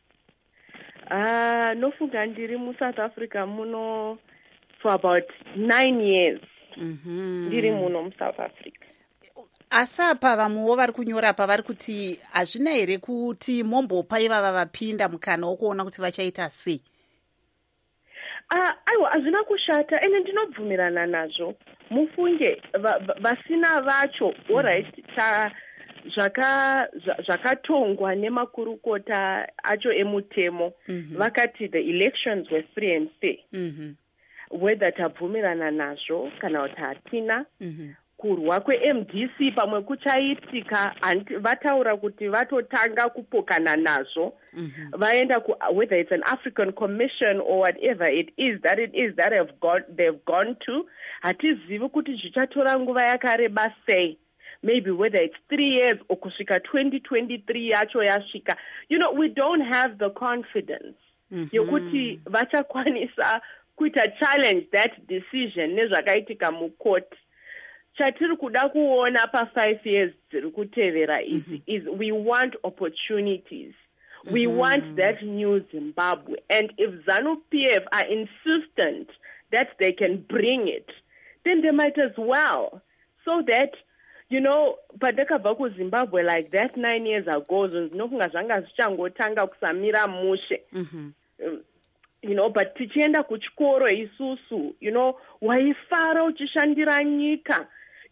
Ah, nofunga ndiri muSouth Africa muno for about nine years. mm-hmm. Ndiri muno muSouth Africa. Asi apa vamwewo vari kunyora pa vari kuti hazvina here kuti mombopa ivava vapinda mukana wokuona kuti vachaita sei? Ah, aiwa, hazvina kushata ene ndinobvumirana nazvo. Mufunge vasina vacho, alright, zvaka zvakatongwa nemakurukota acho emutemo. mm-hmm. Vakati the elections were free and fair. mm-hmm. Whether tabvumirana nazvo kana kuti hatina. mm-hmm. Kurwa kwe-M D C pamwe kuchaitika, vataura kuti vatotanga kupokana nazvo. mm-hmm. Vaenda ku, whether it's an African Commission or whatever it is that it is that have gone, they've gone to. Hatizivi kuti zvichatora nguva yakareba sei. Maybe whether it's three years or kusvika twenty twenty-three yacho yasvika. You know, we don't have the confidence. mm-hmm. Yokuti vachakwanisa kuita challenge that decision nezvakaitika mucourt. Chatiri kuda kuona pa five years dziri kutevera izi is we want opportunities. Mm-hmm. We want that new Zimbabwe. And if ZANU P F are insistent that they can bring it, then they might as well. So that, you know, padakabva kuZimbabwe like that nine years ago, zvinofunga zvanga zvichangotanga kusamira mushe. Mm-hmm. Um, you know, but tichienda kuchikoro isusu, you know, waifara uchishandira nyika.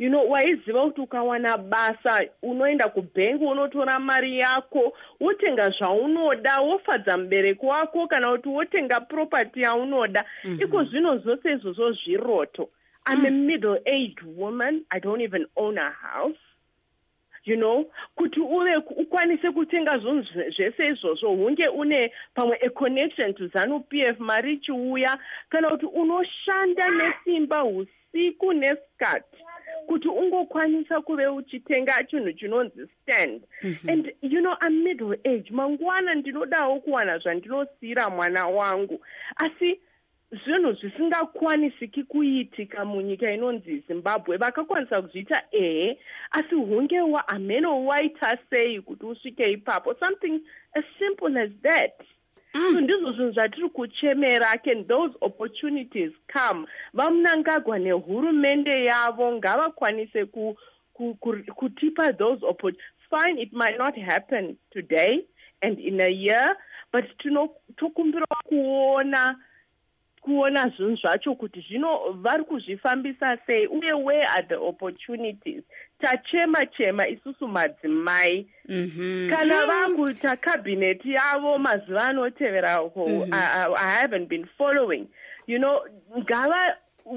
you know, waiziva kuti ukawana basa unoenda kubhengi unotora mari yako wotenga zvaunoda wofadza mubereki wako kana kuti wotenga property yaunoda. Mm-hmm. Iko zvino zvose izvozvo zviroto. I'm mm. a middle-aged woman. I don't even own a house. You know, kuti uve ukwanise kutenga zvinhu zvese izvozvo hunge une pamwe a connection to ZANU-P F mari chiuya kana kuti unoshanda nesimba usiku nesikati kuti ungokwanisa kuve uchitenga chinhu chinonzi stand. Mm-hmm. And you know, I'm middle age. Mangwana ndinodawo kuwana zvandinosiyira mwana wangu. Asi zvinhu zvisingakwanisiki kuitika munyika inonzi Zimbabwe vakakwanisa kuzviita ehe asi hungewa ameno waita sei kuti usvike ipapo, something as simple as that. Mm. So ndizvo zvinhu zvatiri kuchemera. Can those opportunities come? VaMnangagwa nehurumende yavo ngavakwanise ku, ku, ku, kutipa those opportunities. Fine, it might not happen today and in a year, but tokumbira kuona kuona zvinhu zvacho kuti zvino vari kuzvifambisa sei uye where are the opportunities. Tachema chema isusu madzimai. Mm-hmm. Kana vakuita cabinet yavo mazuva anoteveraho. Mm-hmm. I, I haven't been following. You know, ngava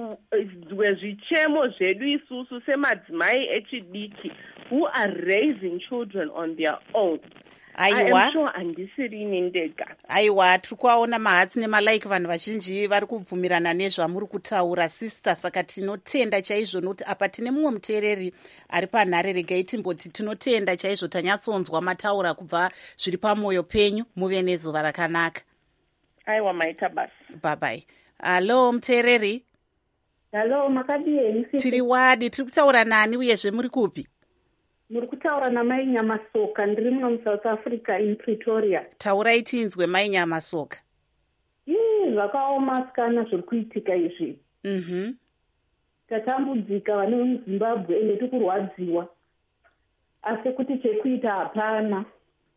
zvichemo zvedu isusu semadzimai echidiki who are raising children on their own. Aiwa, sure handisirini ndega. Aiwa, tiri kuaona mahatsi nemalaiki vanhu vazhinji vari kubvumirana nezvamuri kutaura sister, saka tinotenda chaizvo nokuti apa tine mumwe muteereri ari panhare. Regai timboti tinotenda chaizvo tanyatsonzwa mataura kubva zviri pamwoyo penyu. Muve nezuva rakanaka. Aiwa maita basi. Bye bye. Hello muteereri. Hello, makadini. Tiri wadi, tiri kutaura nani uyezve muri kupi? Muri kutaura namai Nyamasoka, ndiri muno muSouth Africa in Pretoria. Taurai tinzwe mai Nyamasoka. Ii, zvakaoma sikana zviri kuitika izvi. Mhm. Tatambudzika vane muZimbabwe ende tikurwadziwa. Asi kuti chekuita hapana.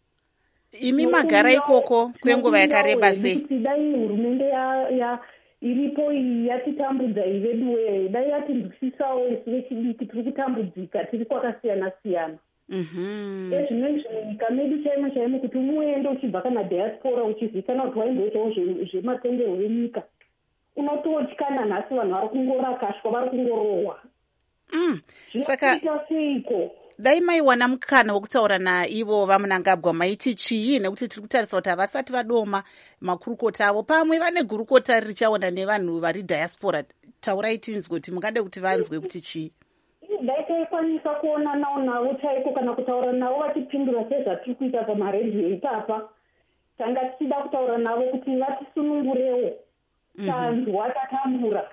Imi magara ikoko kwenguva yakareba sei? Kuti dai hurumende ya, ya iripo iyi yatitambudza iveduwe, dai yatinzwisisawo isu vechidiki tiri kutambudzika, tiri kwakasiyana siyana. Mhm. Ezvimwe zvenyika medu chaimo chaimo kuti muende uchibva kana diaspora uchizivikanwa kuti waimboitawo zvematongerwo enyika. Unototyana nhasi vanhu vari kungorakashwa, vari kungorohwa. Mm. Saka seiko? Dai maiwana mukana wokutaura naivo vaMnangagwa maiti chii, nekuti tiri kutarisa kuti havasati vadoma makurukota avo. Pamwe vane gurukota richaona nevanhu vari diaspora. Taurai tinzwe kuti mungade kuti vanzwe kuti chii. Dai taikwanisa kuonanawo navo chaiko kana kutaura navo vachipindura sezvatiri kuita pamaredhiyo ipapa. Tanga tichida kutaura navo kuti vatisunungurewo. Tanzwa tatambura.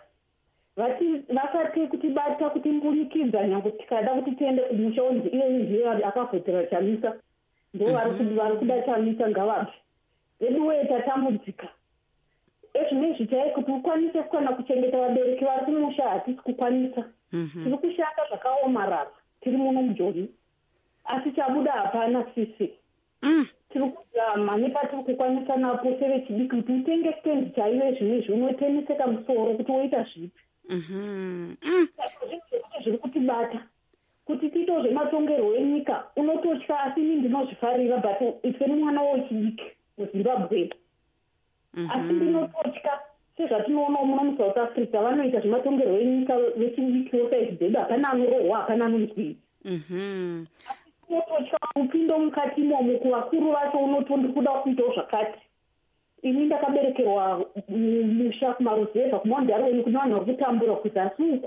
Vasati kutibata kutimbunikidzanya kuti tikada kuti tiende kumusha onzi iye ndiye akavhotera Chamisa. Ndo vari kuda Chamisa ngavabve. Veduwe tatambudzika. Ezvimwe zvichai kuti ukwanise kukwana kuchengeta vabereki vari kumusha hatisi kukwanisa. Tiri kushanda zvakaomarara. Tiri muno mujoni. Asi chabuda hapana sisi. Tiri kuzama nepatiri kukwanisa napo sevechidiki kuti utenge stendi chaive zvimwe zvinoteneseka musoro kuti woita zvipi. Mhm. Zviri kutibata kuti tiito zvematongerwo enyika unototya, asi ini ndinozvifarira, but ife mwana wechidiki muZimbabwe. Asi ndinototya sezvatinoona muno muSouth Africa vanoita zvematongerwo enyika vechidiki vosaizidhedu, hapana anorohwa, hapana anonzwi. Mhm. Unototya kupindo mukati imomo kuvakuru vacho unotondi kuda kuitawo zvakati. Ini ndakaberekerwa musha kumaruzevha kumaundarweni kune vanhu vari kutambura kuzasi uko.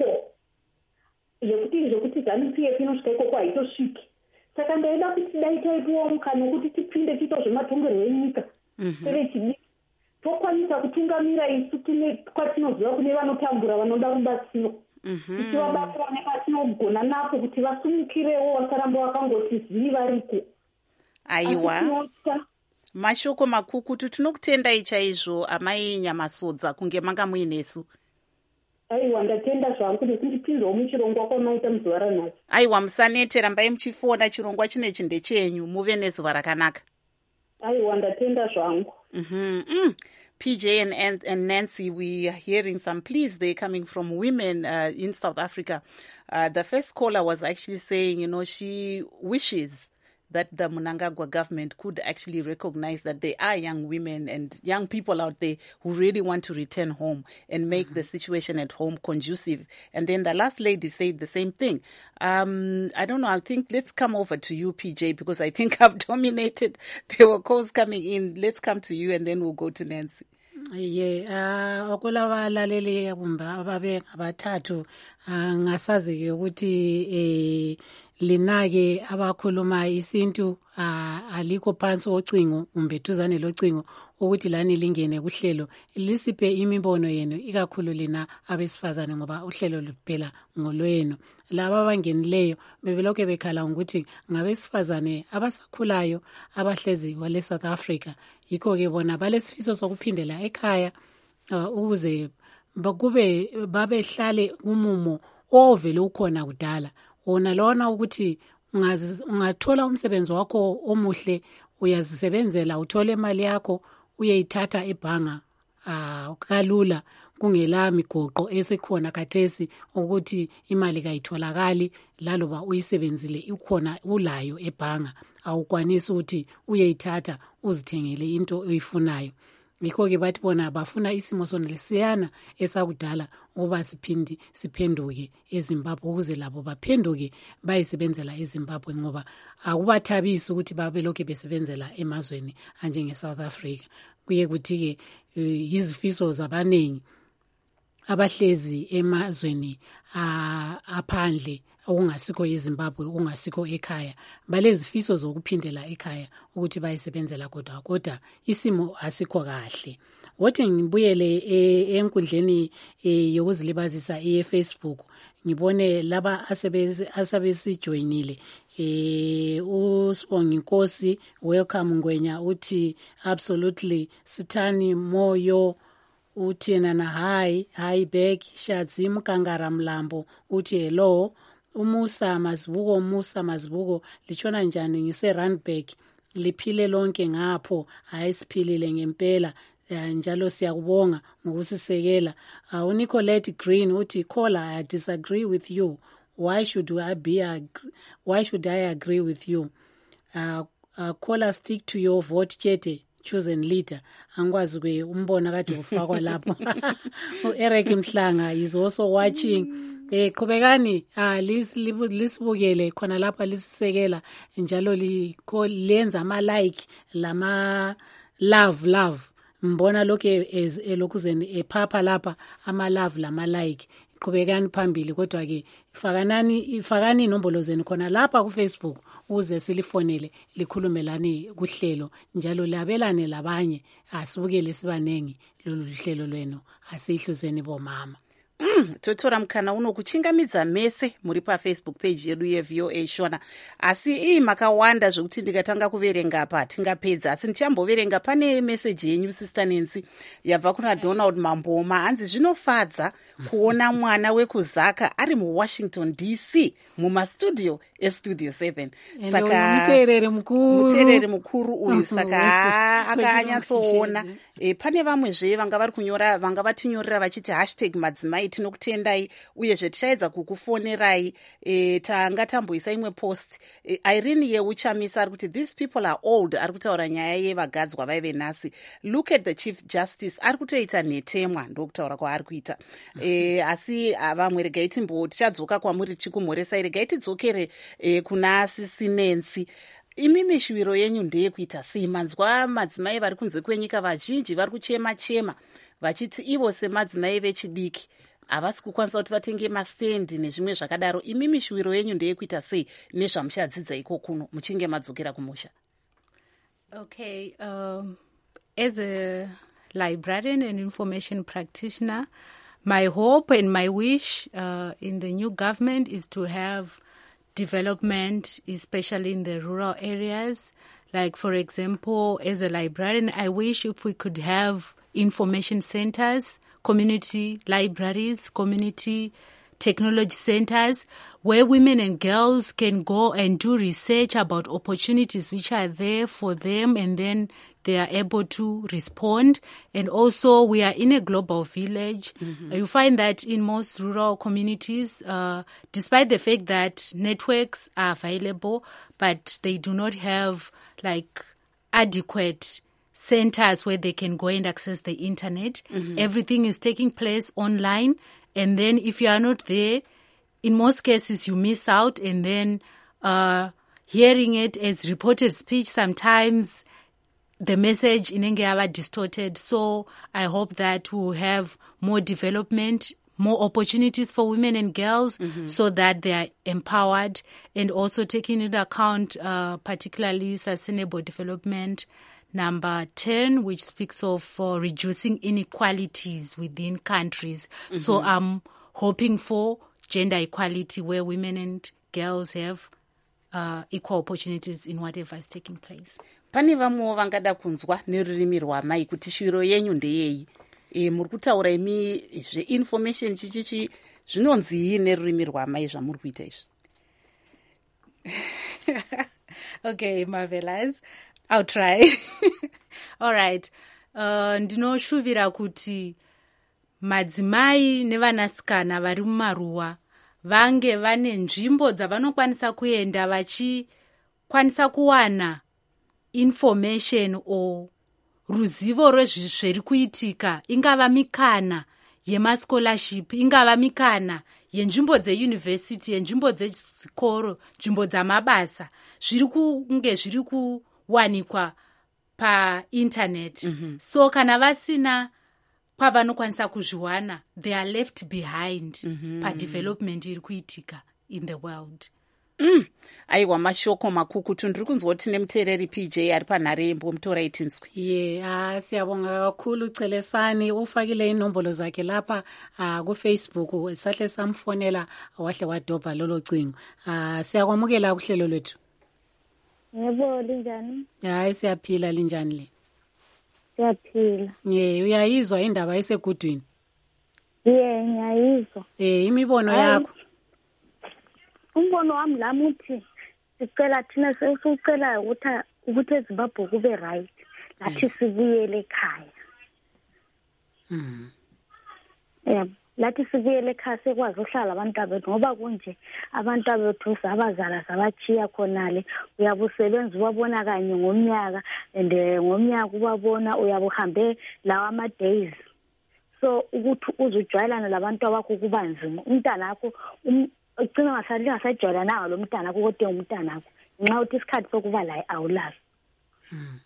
Zvekuti zvekuti ZANU-P F inosvika ikoko haitosviki. Saka ndaida kuti dai taipiwawo mukana wekuti tipinde tiito zvematongerwo enyika sevechidiki. Tokwanisa kutungamira isu kwatinoziva kune vanotambura vanoda rubatsiro. Tichivabatsira nepatinogona napo kuti vasimukirewo vasaramba vakangoti zivi variko. Aiwa. Mashoko makukutu, tinokutendai chaizvo amai Nyamasodza kunge manga muinesu. Aiwa, ndatenda zvangu nekundipinzawo muchirongwa kwamaita muzuva ranhasi. Aiwa, musanete, rambai muchifona, chirongwa chinechi ndechenyu. Muve nezuva rakanaka. Aiwa, ndatenda zvangu. Mhm. Mm. P J and, and, and Nancy, we are hearing some pleas there coming from women uh, in South Africa. Uh, the first caller was actually saying, you know, she wishes that the Mnangagwa government could actually recognize that there are young women and young people out there who really want to return home and make mm-hmm. the situation at home conducive. And then the last lady said the same thing. Um, I don't know. I think let's come over to you, P J, because I think I've dominated. There were calls coming in. Let's come to you and then we'll go to Nancy. Yeah, uh, okulaba laleli kumba ababe abathathu ngasazi ke ukuthi eh linake abakhuluma isintu aliko phansi ocingo umbethuzane locingo ukuthi lani lingene kuhlelo lisiphe imibono yenu ikakhulu lina abesifazane ngoba uhlelo luphela ngolweno laba abangenileyo bebelokho bekhala ukuthi ngabesifazane abasakhulayo abahlezi kwale South Africa yikho ke bona balesifiso sokuphindela ekhaya ukuze bakube babehlale umumo ovele ukhona kudala ona lona ukuthi ungathola umsebenzi wakho omuhle uyazisebenzela uthole imali yakho uyeyithatha ebhanga ah kalula kungela migoqo esikhona kathesi ukuthi imali kayitholakali laloba uyisebenzile ikhona ulayo ebhanga awukwanisi ukuthi uyeyithatha uzithengele into oyifunayo. Yikho ke bathi bona bafuna isimo sonelesiyana esakudala ukuba siphindi siphenduke eZimbabwe ukuze labo baphenduke bayisebenzela eZimbabwe ngoba akubathabisi ukuthi babe lokho besebenzela emazweni anjenge South Africa. Kuye kuthi ke izifiso zabanengi abahlezi emazweni aphandle okungasikho eZimbabwe okungasikho ekhaya balezifiso zokuphindela ekhaya ukuthi bayisebenzela kodwa kodwa isimo asikho kahle. Wothi ngibuyele enkundleni yokuzilibazisa eFacebook ngibone laba asebezi asebesijoinile eh uSibonga Inkosi welcome Ngwenya uthi absolutely Sithani Moyo uthi nana hi hi back Shadzi Mkangara Mlambo uthi hello Umusa Mazibuko Musa Mazibuko lichona njani ngise Randburg liphile lonke ngapho ayisiphilile ngempela njalo siyakubonga ngokusisekela. uh, Nicolette Green uthi caller I disagree with you. Why should I be ag- why should I agree with you? uh, uh, caller stick to your vote Chete chosen leader. Angwazi kwe umbona kade ufakwa lapho. Eric Mhlanga is also watching. Eh qhubekani ah lisibukele khona lapha lisisekela njalo lenza ama like lama love love mbona lokho elokuzeni ephapha lapha ama love lama like qhubekani phambili kodwa ke fakanani ifakani inombolo zenu khona lapha ku Facebook uze silifonele likhulumelani kuhlelo njalo labelane labanye asibukele sibanengi lolu hlelo lwenu asihluzeni bomama. Mm, Totora Mkana unokuchingamidza mese muri pa Facebook page yedu ye V O A Shona. Asi ii makawanda zvokuti ndikatanga kuverenga apa tingapedza asi ndichamboverenga pane message yenyu Sister Nancy yabva kuna Donald Mamboma anzi zvinofadza kuona mwana wekuzaka ari mu Washington D C muma studio e Studio seven. Saka muterere mukuru muterere mukuru uyu saka akanyatsoona e pane vamwe zve vanga vari kunyora vanga vatinyorera vachiti hashtag madzimai tinokutendai uyezve tichaedza kukufonerai. e, tanga tamboisa imwe post e, Irene Yeuchamisa ari kuti these people are old ari kutaura nyaya yevagadzwa vaive nhasi. Look at the Chief Justice ari kutoita nhetemwa ndokutaura kwaari kuita. e, asi vamwe regai timbo tichadzoka kwamuri tichikumhoresai regai tidzokere e, kuna Sisi Nancy. Imi mishuviro yenyu ndeyekuita sei? Manzwa madzimai vari kunze kwenyika vazhinji vari kuchema chema vachiti ivo semadzimai vechidiki havasi kukwanisa kuti vatenge mastendi nezvimwe zvakadaro. Imi mishuviro yenyu ndeyekuita sei nezvamuchadzidza iko kuno muchinge madzokera kumusha? Okay, um, as a librarian and information practitioner, my hope and my wish uh, in the new government is to have development, especially in the rural areas. Like, for example, as a librarian, I wish if we could have information centers, community libraries, community technology centers, where women and girls can go and do research about opportunities which are there for them, and then they are able to respond. And also we are in a global village. Mm-hmm. You find that in most rural communities, uh, despite the fact that networks are available, but they do not have like adequate centers where they can go and access the internet. Mm-hmm. Everything is taking place online. And then if you are not there, in most cases you miss out. And then uh, hearing it as reported speech, sometimes the message in Engeaba distorted. So I hope that we'll have more development, more opportunities for women and girls, mm-hmm. so that they are empowered, and also taking into account uh, particularly sustainable development. Number ten, which speaks of uh, reducing inequalities within countries. Mm-hmm. So I'm hoping for gender equality where women and girls have uh, equal opportunities in whatever is taking place. Pane vamwewo vangada kunzwa nerurimi rwamai kuti shiro yenyu ndeyei. E, muri kutaura imi zveinformation chichichi zvinonzi nerurimi rwamai zvamuri kuita izvi. Okay, marvelous. I'll try. All right. Uh, ndinoshuvira kuti madzimai nevanasikana vari mumaruwa vange vane nzvimbo dzavanokwanisa kuenda vachikwanisa kuwana information o ruzivo rwezviri kuitika, ingava mikana yemascholarship, ingava mikana yenzvimbo dzeuniversity, yenzvimbo dzezvikoro, nzvimbo dzamabasa, zviri kunge zviri ku wanikwa pa internet. Mm-hmm. So kana vasina kwavanokwanisa kuzviwana, they are left behind mm-hmm. pa development iri kuitika in the world. Mm. Aiwa mashoko makukutu. Ndiri kunzwa kuti nemuteereri P J ari panhare yembomutora itinzwi. Ye, ah siyabonga kakhulu Celesani, ufakile inombolo zakhe lapha ah ku Facebook, sahle samfonela wahle wadobha lolo cingo. Ah siyakwamukela kuhlelo lwethu. Yebo, linjani? Hayi siyaphila, linjani le? Siyaphila. Ye, uyayizwa indaba esegudwini? Ye, ngiyayizwa. Eh, imibono yakho? Umbono wami lami uthi sicela thina sesicela ukuthi ukuthi eZimbabwe kube right. Lathi sibuyele ekhaya. Mhm. Yeah. Lathi sibuyele ekhaya sekwazi uhlala abantu abethu ngoba kunje abantu abethu sabazala sabachiya khonale uyabusebenza ubabona kanye ngomnyaka and ngomnyaka ubabona uyabuhambe lawa ama days. So ukuthi uzujwayelana labantu abakho kubanzima umntana wakho ugcina ngasalinga ngasajwayelana nawo lo mntana wakho kodwa umntana wakho nxa uthi isikhathi sokuba la awulazi. Mhm.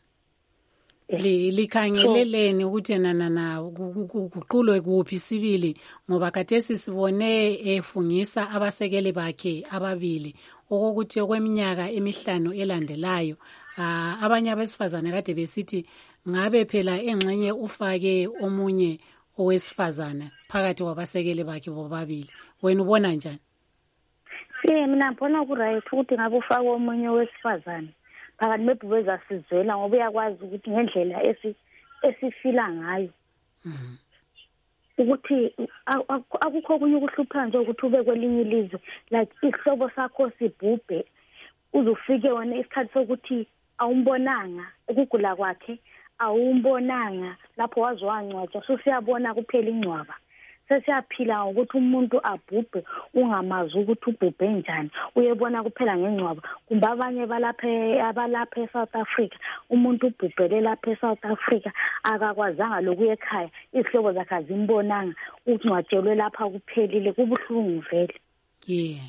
li likhangeleleni ukuthi nana na kuqulwe kuphi sibili ngoba khathesi sibone efungisa abasekeli bakhe ababili okokuthi okweminyaka emihlanu elandelayo abanye abesifazane kade besithi ngabe phela engxenye ufake omunye owesifazane phakathi kwabasekeli bakhe bobabili. Wena ubona njani? Sie mina ngibona ku right ukuthi ngabe ufake omunye owesifazane phakathi mebhubeza sizwela ngoba uyakwazi ukuthi ngendlela esi esifila ngayo. Mhm. Ukuthi akukho kunye ukuhlupha nje ukuthi ube kwelinye ilizwe like isihlobo sakho sibhubhe uzufike wona isikhathi sokuthi awumbonanga ukugula kwakhe awumbonanga lapho wazwancwatsha so siyabona kuphela incwaba. Sesiyaphila ukuthi umuntu abhubhe ungamazi ukuthi ubhubhe njani uyebona kuphela ngencwaba. Kumbe abanye balapha abalapha eSouth Africa umuntu ubhubhele lapha eSouth Africa akakwazanga lokuya ekhaya izihlobo zakhe azimbonanga uncwatshelwe lapha kuphelile kubuhlungu vele. Yeah.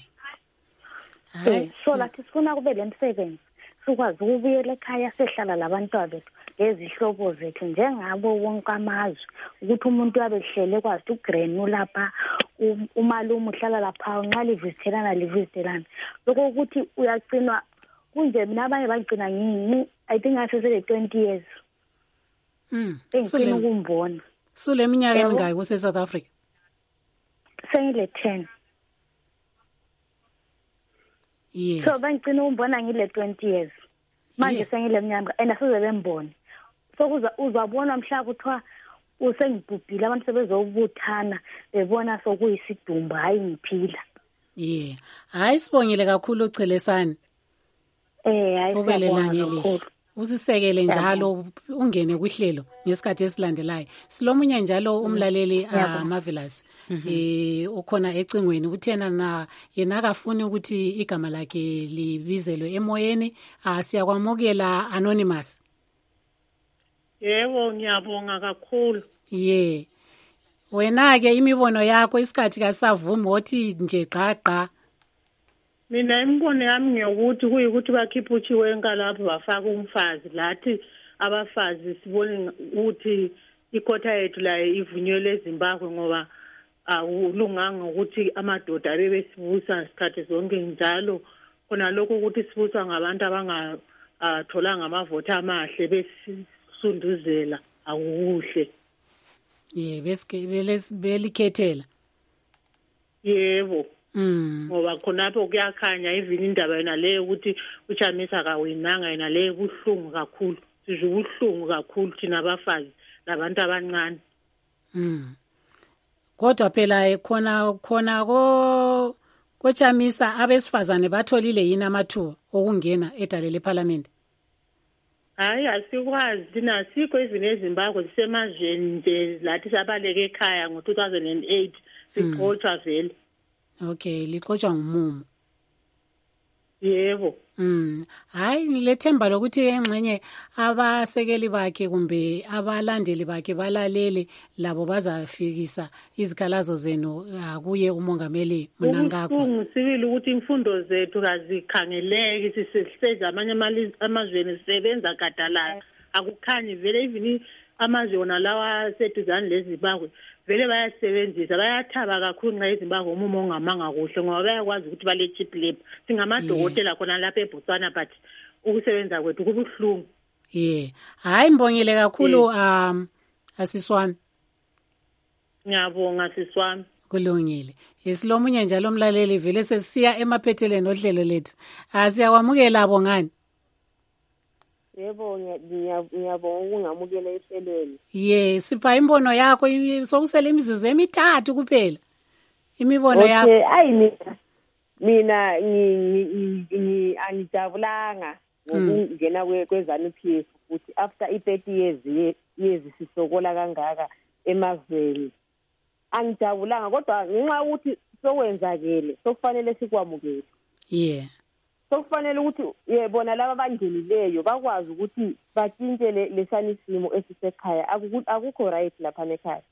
So, so lathi sifuna kube lemsebenzi sikwazi ukubuyela ekhaya sehlala labantu abethu lezihlobo zethu njengabo wonke amazwe ukuthi umuntu yabehlele kwazi ugrenu lapha umalume uhlala lapha nxa livizitelana livizitelana lokho ukuthi uyagcinwa kunje mina abanye bagcina ngini I think asesele twenty years. Mm. Engicina ukumbona. Sule minyaka emingaki kuse South Africa? Sengile ten. Yeah. So bangicina umbona ngile twenty years. Manje sengile minyaka and asize bembona. So kuza uzabona mhla kuthiwa usengibhubhile abantu sebezobuthana bebona sokuyisidumbu hayi ngiphila. Yeah. Hayi sibongile kakhulu Celesani. Eh hayi siyabonga. usisekele njalo ungene kuhlelo ngesikhathi esilandelayo. Silomunye njalo umlaleli uh, Marvelous eh ukhona ecingweni uthena na yena akafuni ukuthi igama lakhe libizelwe emoyeni. uh, siyakwamukela Anonymous. Yebo ngiyabonga kakhulu. Ye wena ke imibono yakho isikhathi kasavumi othi nje gqagqa. Mina imibono yami ngiyokuthi kuyikuthi bakhipha uChiwenga lapho bafaka umfazi lathi abafazi sibone ukuthi ikhotha yethu la ivunyelwe eZimbabwe ngoba awulunganga ukuthi amadoda bebesibusa isikhathi zonke njalo khona lokho ukuthi sibuswa ngabantu abangatholanga amavoti amahle besisunduzela akuhle. Ye beske belikhethela. Yebo. Mm. Ngoba khonapho kuyakhanya even indaba yena leyo ukuthi uChamisa kawinanga yena leyo kuhlungu kakhulu. Sizo ubuhlungu kakhulu thina abafazi labantu abancane. Mm. Kodwa phela khona khona ko koChamisa abesifazane batholile yini amathuba okungena edale leParliament? Hayi asikwazi thina sikho even eZimbabwe sisemazweni nje lathi sabaleke ekhaya ngo two thousand eight siqothwa vele. Okay, liqotsha ngumumo. Yebo. Mm. Hayi lethemba lokuthi engxenye abasekeli bakhe kumbe abalandeli bakhe balalele labo bazafikisa izikhalazo zenu akuye umongameli Mnangagwa. Ubungu sibili ukuthi imfundo zethu azikhangeleki sisehlela amanye amazweni sisebenza gadalala akukhanyi vele even amazwe wona lawa seduzane leZimbabwe vele bayasebenzisa bayathaba kakhulu nxa eZimbabwe umumo ongamanga kuhle ngoba bayakwazi ukuthi bale cheap labor singamadokotela khona lapha eBotswana but ukusebenza kwethu kubuhlungu. Yeah, hayi mbongile kakhulu um asiswami. Ngiyabonga siswami. Kulungile. Isilomunye njalo umlaleli vele sesiya emaphetheleni ohlelo lethu. Asiyakwamukela bongani. Yebo ngiyabonga ukungamukela ehlelweni. Ye sipha imbono yakho sokusela imizuzu emithathu kuphela. Imibono yakho. Okay, ayi mina mina ngi angijabulanga ngokungena kweZANU P F ukuthi after i thirty years years sisokola kangaka emazweni. Angijabulanga kodwa ngenxa ukuthi sokwenzakele sokufanele sikwamukele. Yeah. Sokufanele ukuthi yebona laba abangenileyo bakwazi ukuthi batshintshele lesani simo esisekhaya akukho right lapha ekhaya.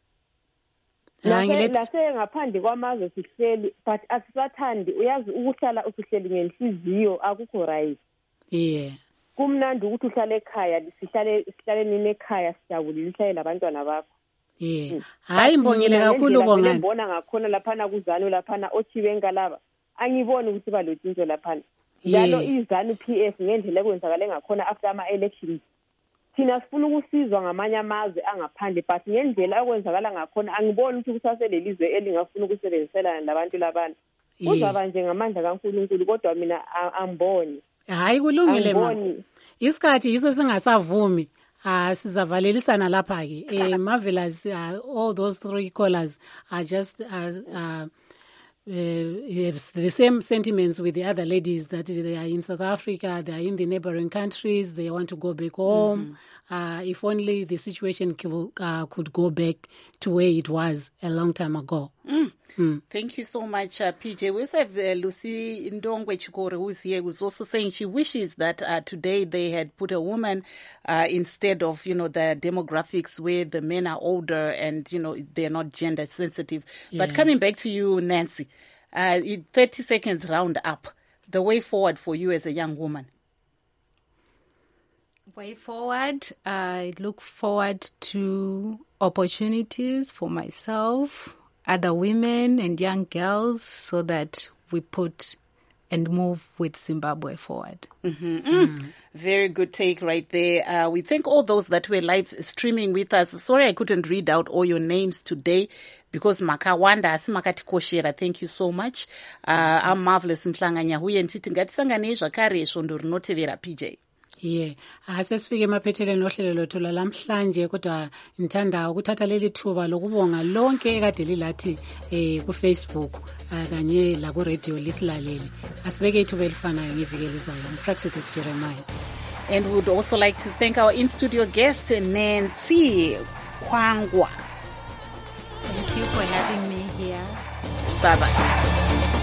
Lase ngaphandle kwamazwe sihleli but asisathandi uyazi ukuhlala usihleli ngenhliziyo akukho right. Yeah. Kumnandi ukuthi uhlale ekhaya sihlale sihlale nini ekhaya sijabulile sihlale labantwana bakho. Yeah. Hayi mbongile kakhulu bongani. Ngibona ngakhona lapha na kuZANU lapha na oChiwenga laba. Angiboni ukuthi balotshintsho lapha. Njalo iZANU P F ngendlela ekwenzakala ngakhona after ama elections. Thina sifuna ukusizwa ngamanye amazwe angaphandle but ngendlela ekwenzakala ngakhona angiboni ukuthi kusaselelizwe elingafuna ukusebenziselana labantu labantu. Kuzaba nje ngamandla kaNkulunkulu kodwa mina angiboni. Hayi kulungile ma. Isikhathi yiso singasavumi. Ah sizavalelisana lapha ke. Eh Marvelous all those three callers are just as uh, Uh, have the same sentiments with the other ladies that they are in South Africa, they are in the neighboring countries, they want to go back home. Mm-hmm. Uh, if only the situation could, uh, could go back to where it was a long time ago. Mm. Mm. Thank you so much, uh, P J. We also have uh, Lucy Ndongwe Chikore, who's here, who's also saying she wishes that uh, today they had put a woman uh, instead of, you know, the demographics where the men are older and, you know, they're not gender sensitive. Yeah. But coming back to you, Nancy, uh, in thirty seconds round up, the way forward for you as a young woman. Way forward, I look forward to opportunities for myself, other women and young girls so that we put and move with Zimbabwe forward. Mm-hmm. Mm. Very good take right there. Uh, we thank all those that were live streaming with us. Sorry I couldn't read out all your names today because makawanda asimakati koshera. Thank you so much. Uh, I'm Marvelous Mhlanganya huye ntiti ngatisangane zvakare esvondo rinotevera P J. Yeah, asesifike emaphetheleni ohlelo lothu lamhlanje kodwa ngithanda ukuthatha leli thuba lokubonga lonke ekade lilathi eh ku Facebook kanye la ku radio lisilalele. Asibeke ithuba elifanayo ngivike lizayo. Praxetis Jeremiah. And we would also like to thank our in-studio guest, Nancy Kwangwa. Thank you for having me here. Bye-bye.